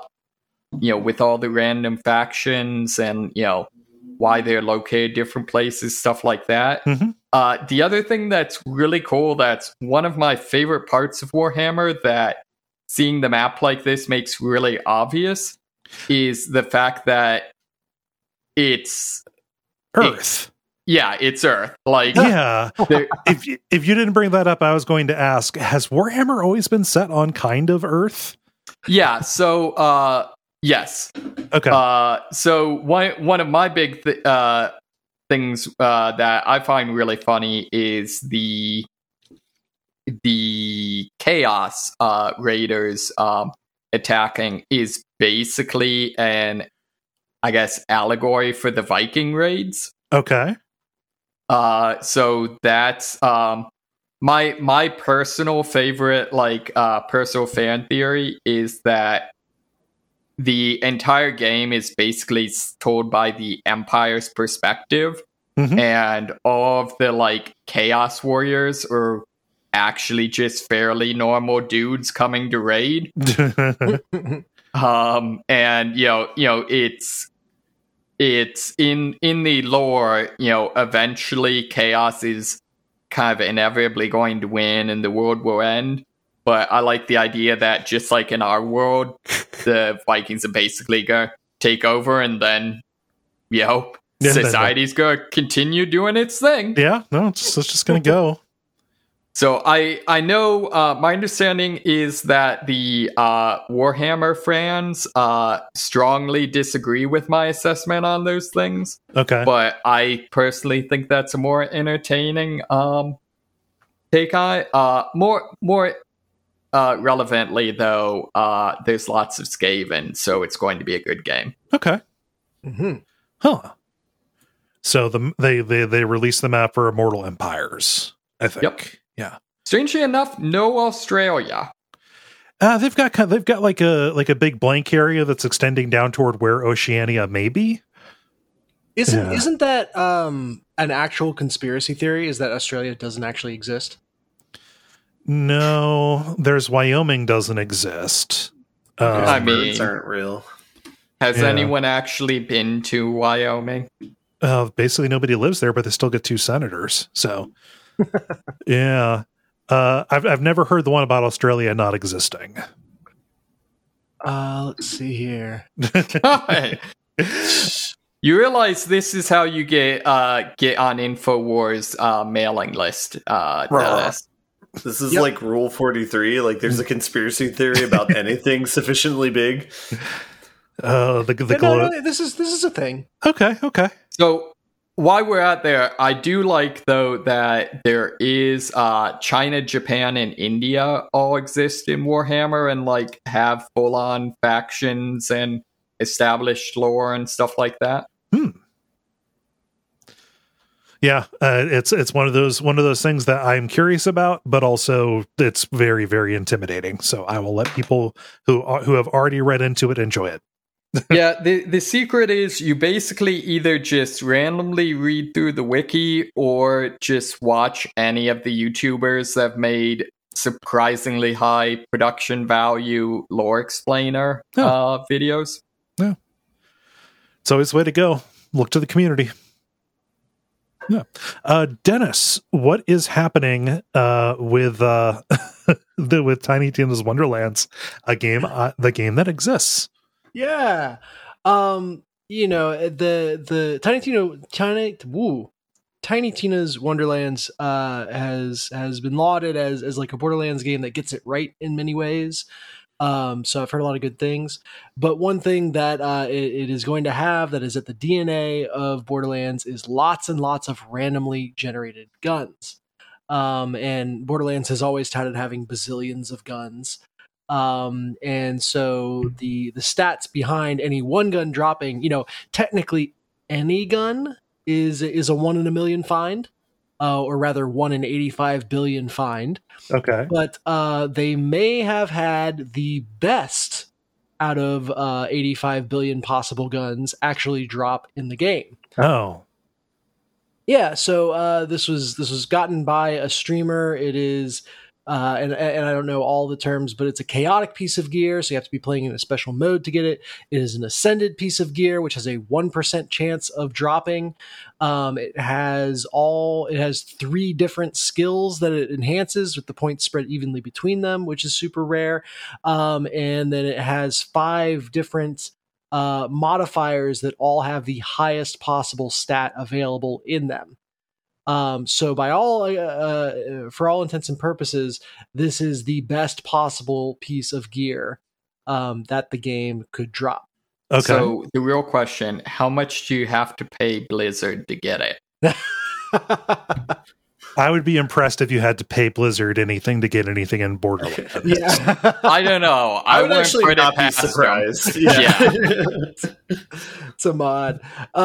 random factions and why they're located different places, stuff like that. Mm-hmm. The other thing that's really cool, that's one of my favorite parts of Warhammer, that seeing the map like this makes really obvious, is the fact that it's Earth. It's Earth. Like, yeah. If you didn't bring that up, I was going to ask: has Warhammer always been set on kind of Earth? Yeah. So, yes. Okay. So one of my big things that I find really funny is the Chaos Raiders attacking is basically an, I guess, allegory for the Viking raids. Okay. So that's my personal favorite, personal fan theory is that the entire game is basically told by the Empire's perspective, mm-hmm. and all of the Chaos Warriors are actually just fairly normal dudes coming to raid. And it's in the lore, eventually Chaos is kind of inevitably going to win and the world will end. But I like the idea that just like in our world, the Vikings are basically going to take over and then, society's going to continue doing its thing. Yeah, no, it's just going to go. So I know my understanding is that the Warhammer fans strongly disagree with my assessment on those things. Okay. But I personally think that's a more entertaining take on it. More relevantly, though, there's lots of Skaven, so it's going to be a good game. Okay. Mm-hmm. Huh. So they released the map for Immortal Empires, I think. Yep. Yeah. Strangely enough, no Australia. They've got like a big blank area that's extending down toward where Oceania may be. Isn't that an actual conspiracy theory? Is that Australia doesn't actually exist? No, there's Wyoming doesn't exist. I mean, birds aren't real. Has anyone actually been to Wyoming? Basically nobody lives there, but they still get 2 senators. So, yeah. I've never heard the one about Australia not existing. Let's see here. You realize this is how you get on InfoWars mailing list. This is like Rule 43. Like, there's a conspiracy theory about anything sufficiently big. No, this is a thing. Okay. So while we're out there, I do like, though, that there is China, Japan, and India all exist in Warhammer and have full-on factions and established lore and stuff like that. Yeah, it's one of those things that I'm curious about, but also it's very, very intimidating. So I will let people who have already read into it enjoy it. Yeah, the secret is you basically either just randomly read through the wiki or just watch any of the YouTubers that have made surprisingly high production value lore explainer videos. Yeah, it's always the way to go. Look to the community. Yeah, Dennis, what is happening with with Tiny Tina's Wonderlands, the game that exists? Yeah. The Tiny Tina's Wonderlands has been lauded as like a Borderlands game that gets it right in many ways. So I've heard a lot of good things. But one thing that it is going to have that is at the DNA of Borderlands is lots and lots of randomly generated guns. and Borderlands has always touted having bazillions of guns. And so the stats behind any one gun dropping, technically any gun is a 1 in a million find, or rather 1 in 85 billion find. Okay. But they may have had the best out of 85 billion possible guns actually drop in the game. Oh. Yeah, so this was gotten by a streamer. It is, and I don't know all the terms, but it's a chaotic piece of gear, so you have to be playing in a special mode to get it. It is an ascended piece of gear, which has a 1% chance of dropping. It has 3 different skills that it enhances with the points spread evenly between them, which is super rare. And then it has 5 different modifiers that all have the highest possible stat available in them. So for all intents and purposes, this is the best possible piece of gear that the game could drop. Okay. So the real question, how much do you have to pay Blizzard to get it? I would be impressed if you had to pay Blizzard anything to get anything in Borderlands. Yeah. I don't know. I would wouldn't actually put it not be past them. surprised. Yeah. It's a mod.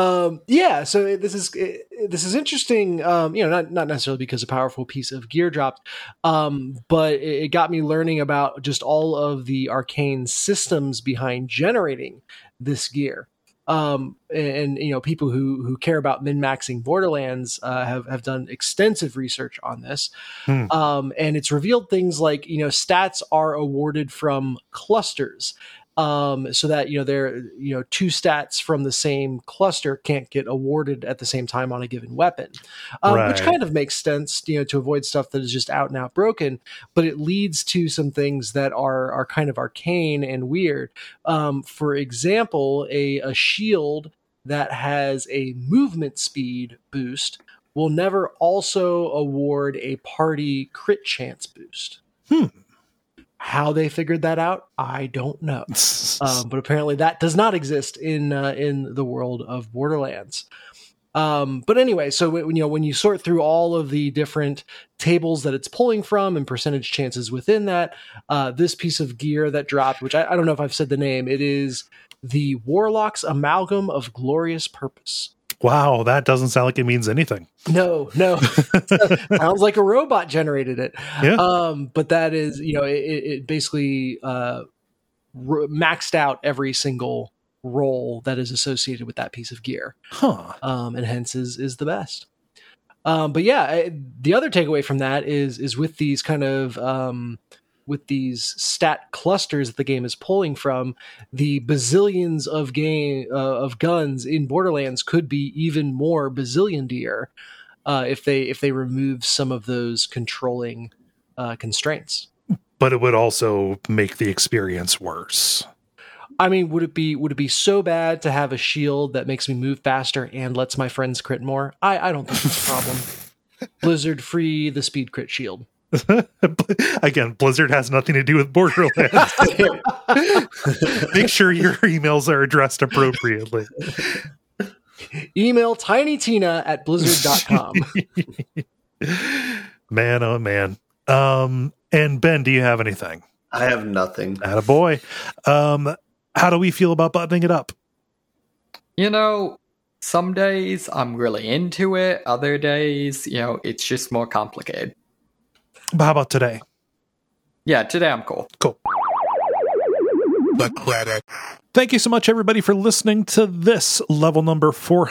So this is interesting. Not necessarily because a powerful piece of gear dropped, but it got me learning about just all of the arcane systems behind generating this gear. And people who care about min-maxing Borderlands have done extensive research on this. And it's revealed things like stats are awarded from clusters. So that there 2 stats from the same cluster can't get awarded at the same time on a given weapon, which kind of makes sense to avoid stuff that is just out and out broken. But it leads to some things that are kind of arcane and weird. For example, a shield that has a movement speed boost will never also award a party crit chance boost. How they figured that out, I don't know. But apparently that does not exist in the world of Borderlands. But anyway, so when you sort through all of the different tables that it's pulling from and percentage chances within that, this piece of gear that dropped, which I don't know if I've said the name, it is the Warlock's Amalgam of Glorious Purpose. Wow, that doesn't sound like it means anything. No. Sounds like a robot generated it. Yeah. But that is, it basically maxed out every single role that is associated with that piece of gear. And hence is the best. But yeah, the other takeaway from that is with these kind of with these stat clusters that the game is pulling from, the bazillions of guns in Borderlands could be even more bazillion-deer if they remove some of those controlling constraints. But it would also make the experience worse. I mean, would it be so bad to have a shield that makes me move faster and lets my friends crit more? I don't think that's a problem. Blizzard free the speed crit shield. Again, Blizzard has nothing to do with Borderlands. Make sure your emails are addressed appropriately. Email tinytina@blizzard.com. Man, oh man. And Ben, do you have anything? I have nothing. Attaboy. How do we feel about buttoning it up? Some days I'm really into it. Other days, it's just more complicated. But how about today? Yeah, today I'm cool. Cool. The credits. Thank you so much, everybody, for listening to this level number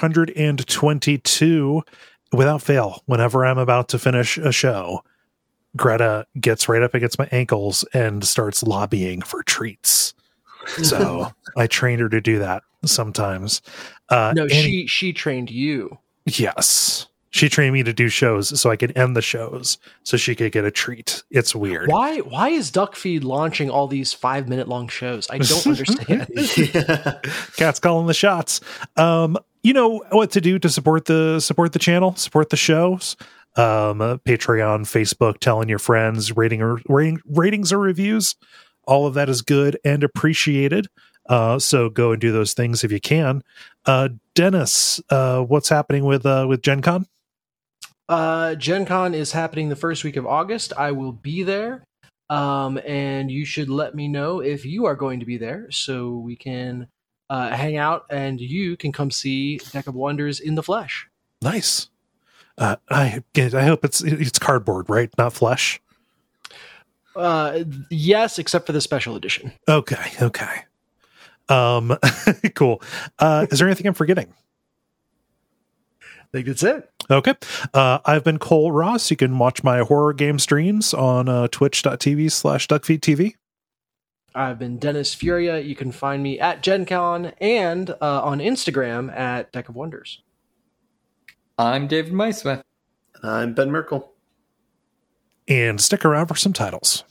422. Without fail, whenever I'm about to finish a show, Greta gets right up against my ankles and starts lobbying for treats. So I trained her to do that sometimes. No, she trained you. Yes. She trained me to do shows so I could end the shows so she could get a treat. It's weird. Why is Duckfeed launching all these 5-minute long shows? I don't understand. Cat's calling the shots. You know what to do to support the channel, support the shows. Patreon, Facebook, telling your friends, ratings or reviews. All of that is good and appreciated. So go and do those things if you can. Dennis, what's happening with Gen Con? Gen Con is happening the first week of August. I will be there. And you should let me know if you are going to be there so we can hang out and you can come see Deck of Wonders in the flesh. Nice. I hope it's cardboard, right? Not flesh. Yes, except for the special edition. Okay. Cool. Is there anything I'm forgetting? I think that's it. Okay. I've been Cole Ross. You can watch my horror game streams on twitch.tv/DuckFeedTV. I've been Dennis Furia. You can find me at Gen Con and on Instagram at Deck of Wonders. I'm David Maismith. And I'm Ben Merkel. And stick around for some titles.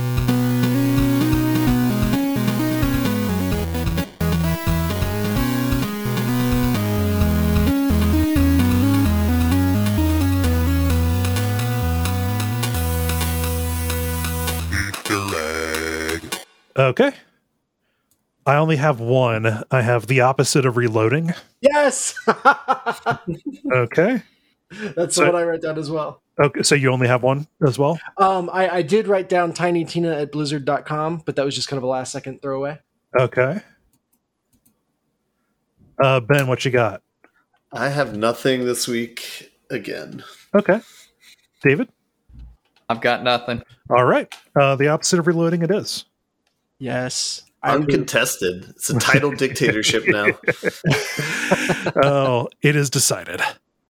Okay. I only have one. I have The Opposite of Reloading. Yes! Okay. That's what I wrote down as well. Okay, so you only have one as well? I did write down tinytina at blizzard.com, but that was just kind of a last second throwaway. Okay. Ben, what you got? I have nothing this week again. Okay. David? I've got nothing. All right. The Opposite of Reloading it is. Yes. Uncontested. It's a title dictatorship now. Oh, it is decided.